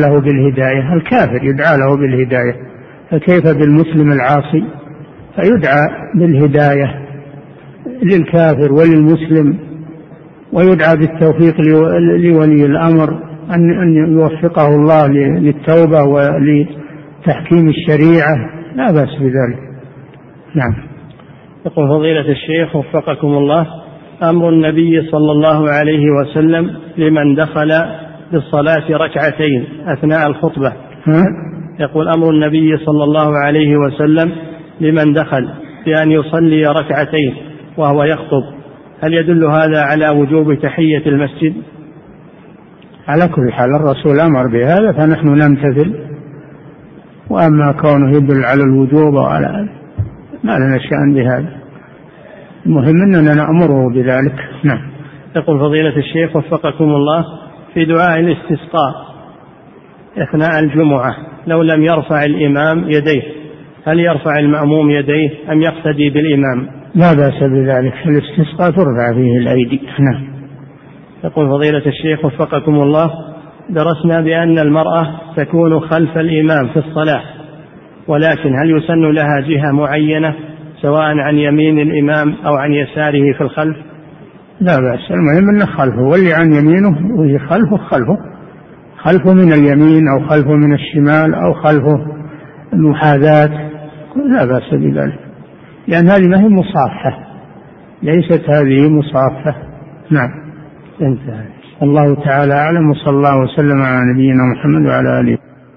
له بالهداية، فكيف بالمسلم العاصي؟ فيدعى بالهداية للكافر وللمسلم، ويدعى بالتوفيق لولي الأمر أن يوفقه الله للتوبة ولتحكيم الشريعة، لا بأس بذلك. نعم. يقول فضيلة الشيخ وفقكم الله: أمر النبي صلى الله عليه وسلم لمن دخل بالصلاة ركعتين أثناء الخطبة. يقول أمر النبي صلى الله عليه وسلم لمن دخل بأن يصلي ركعتين وهو يخطب، هل يدل هذا على وجوب تحية المسجد؟ على كل حال الرسول أمر بهذا فنحن نمتثل، وأما كونه يدل على الوجوب وعلى ما لنا شأن بهذا، المهم أننا نأمره بذلك. نعم. يقول فضيلة الشيخ وفقكم الله: في دعاء الاستسقاء أثناء الجمعة لو لم يرفع الإمام يديه، هل يرفع المأموم يديه أم يقتدي بالإمام؟ لا بأس بذلك، الاستسقاء ترفع فيه الأيدي. نعم. يقول فضيلة الشيخ وفقكم الله: درسنا بأن المرأة تكون خلف الإمام في الصلاة، ولكن هل يسن لها جهة معينة سواء عن يمين الإمام أو عن يساره في الخلف؟ لا بأس، المهم أنه خلفه، واللي عن يمينه وهي خلفه من اليمين أو خلفه من الشمال أو خلفه المحاذاة، لا بأس بذلك، لأن هذه ما هي مصافحة، ليست هذه مصافحة. نعم. انتهى. الله تعالى أعلم، وصلى الله وسلم على نبينا محمد وعلى آله.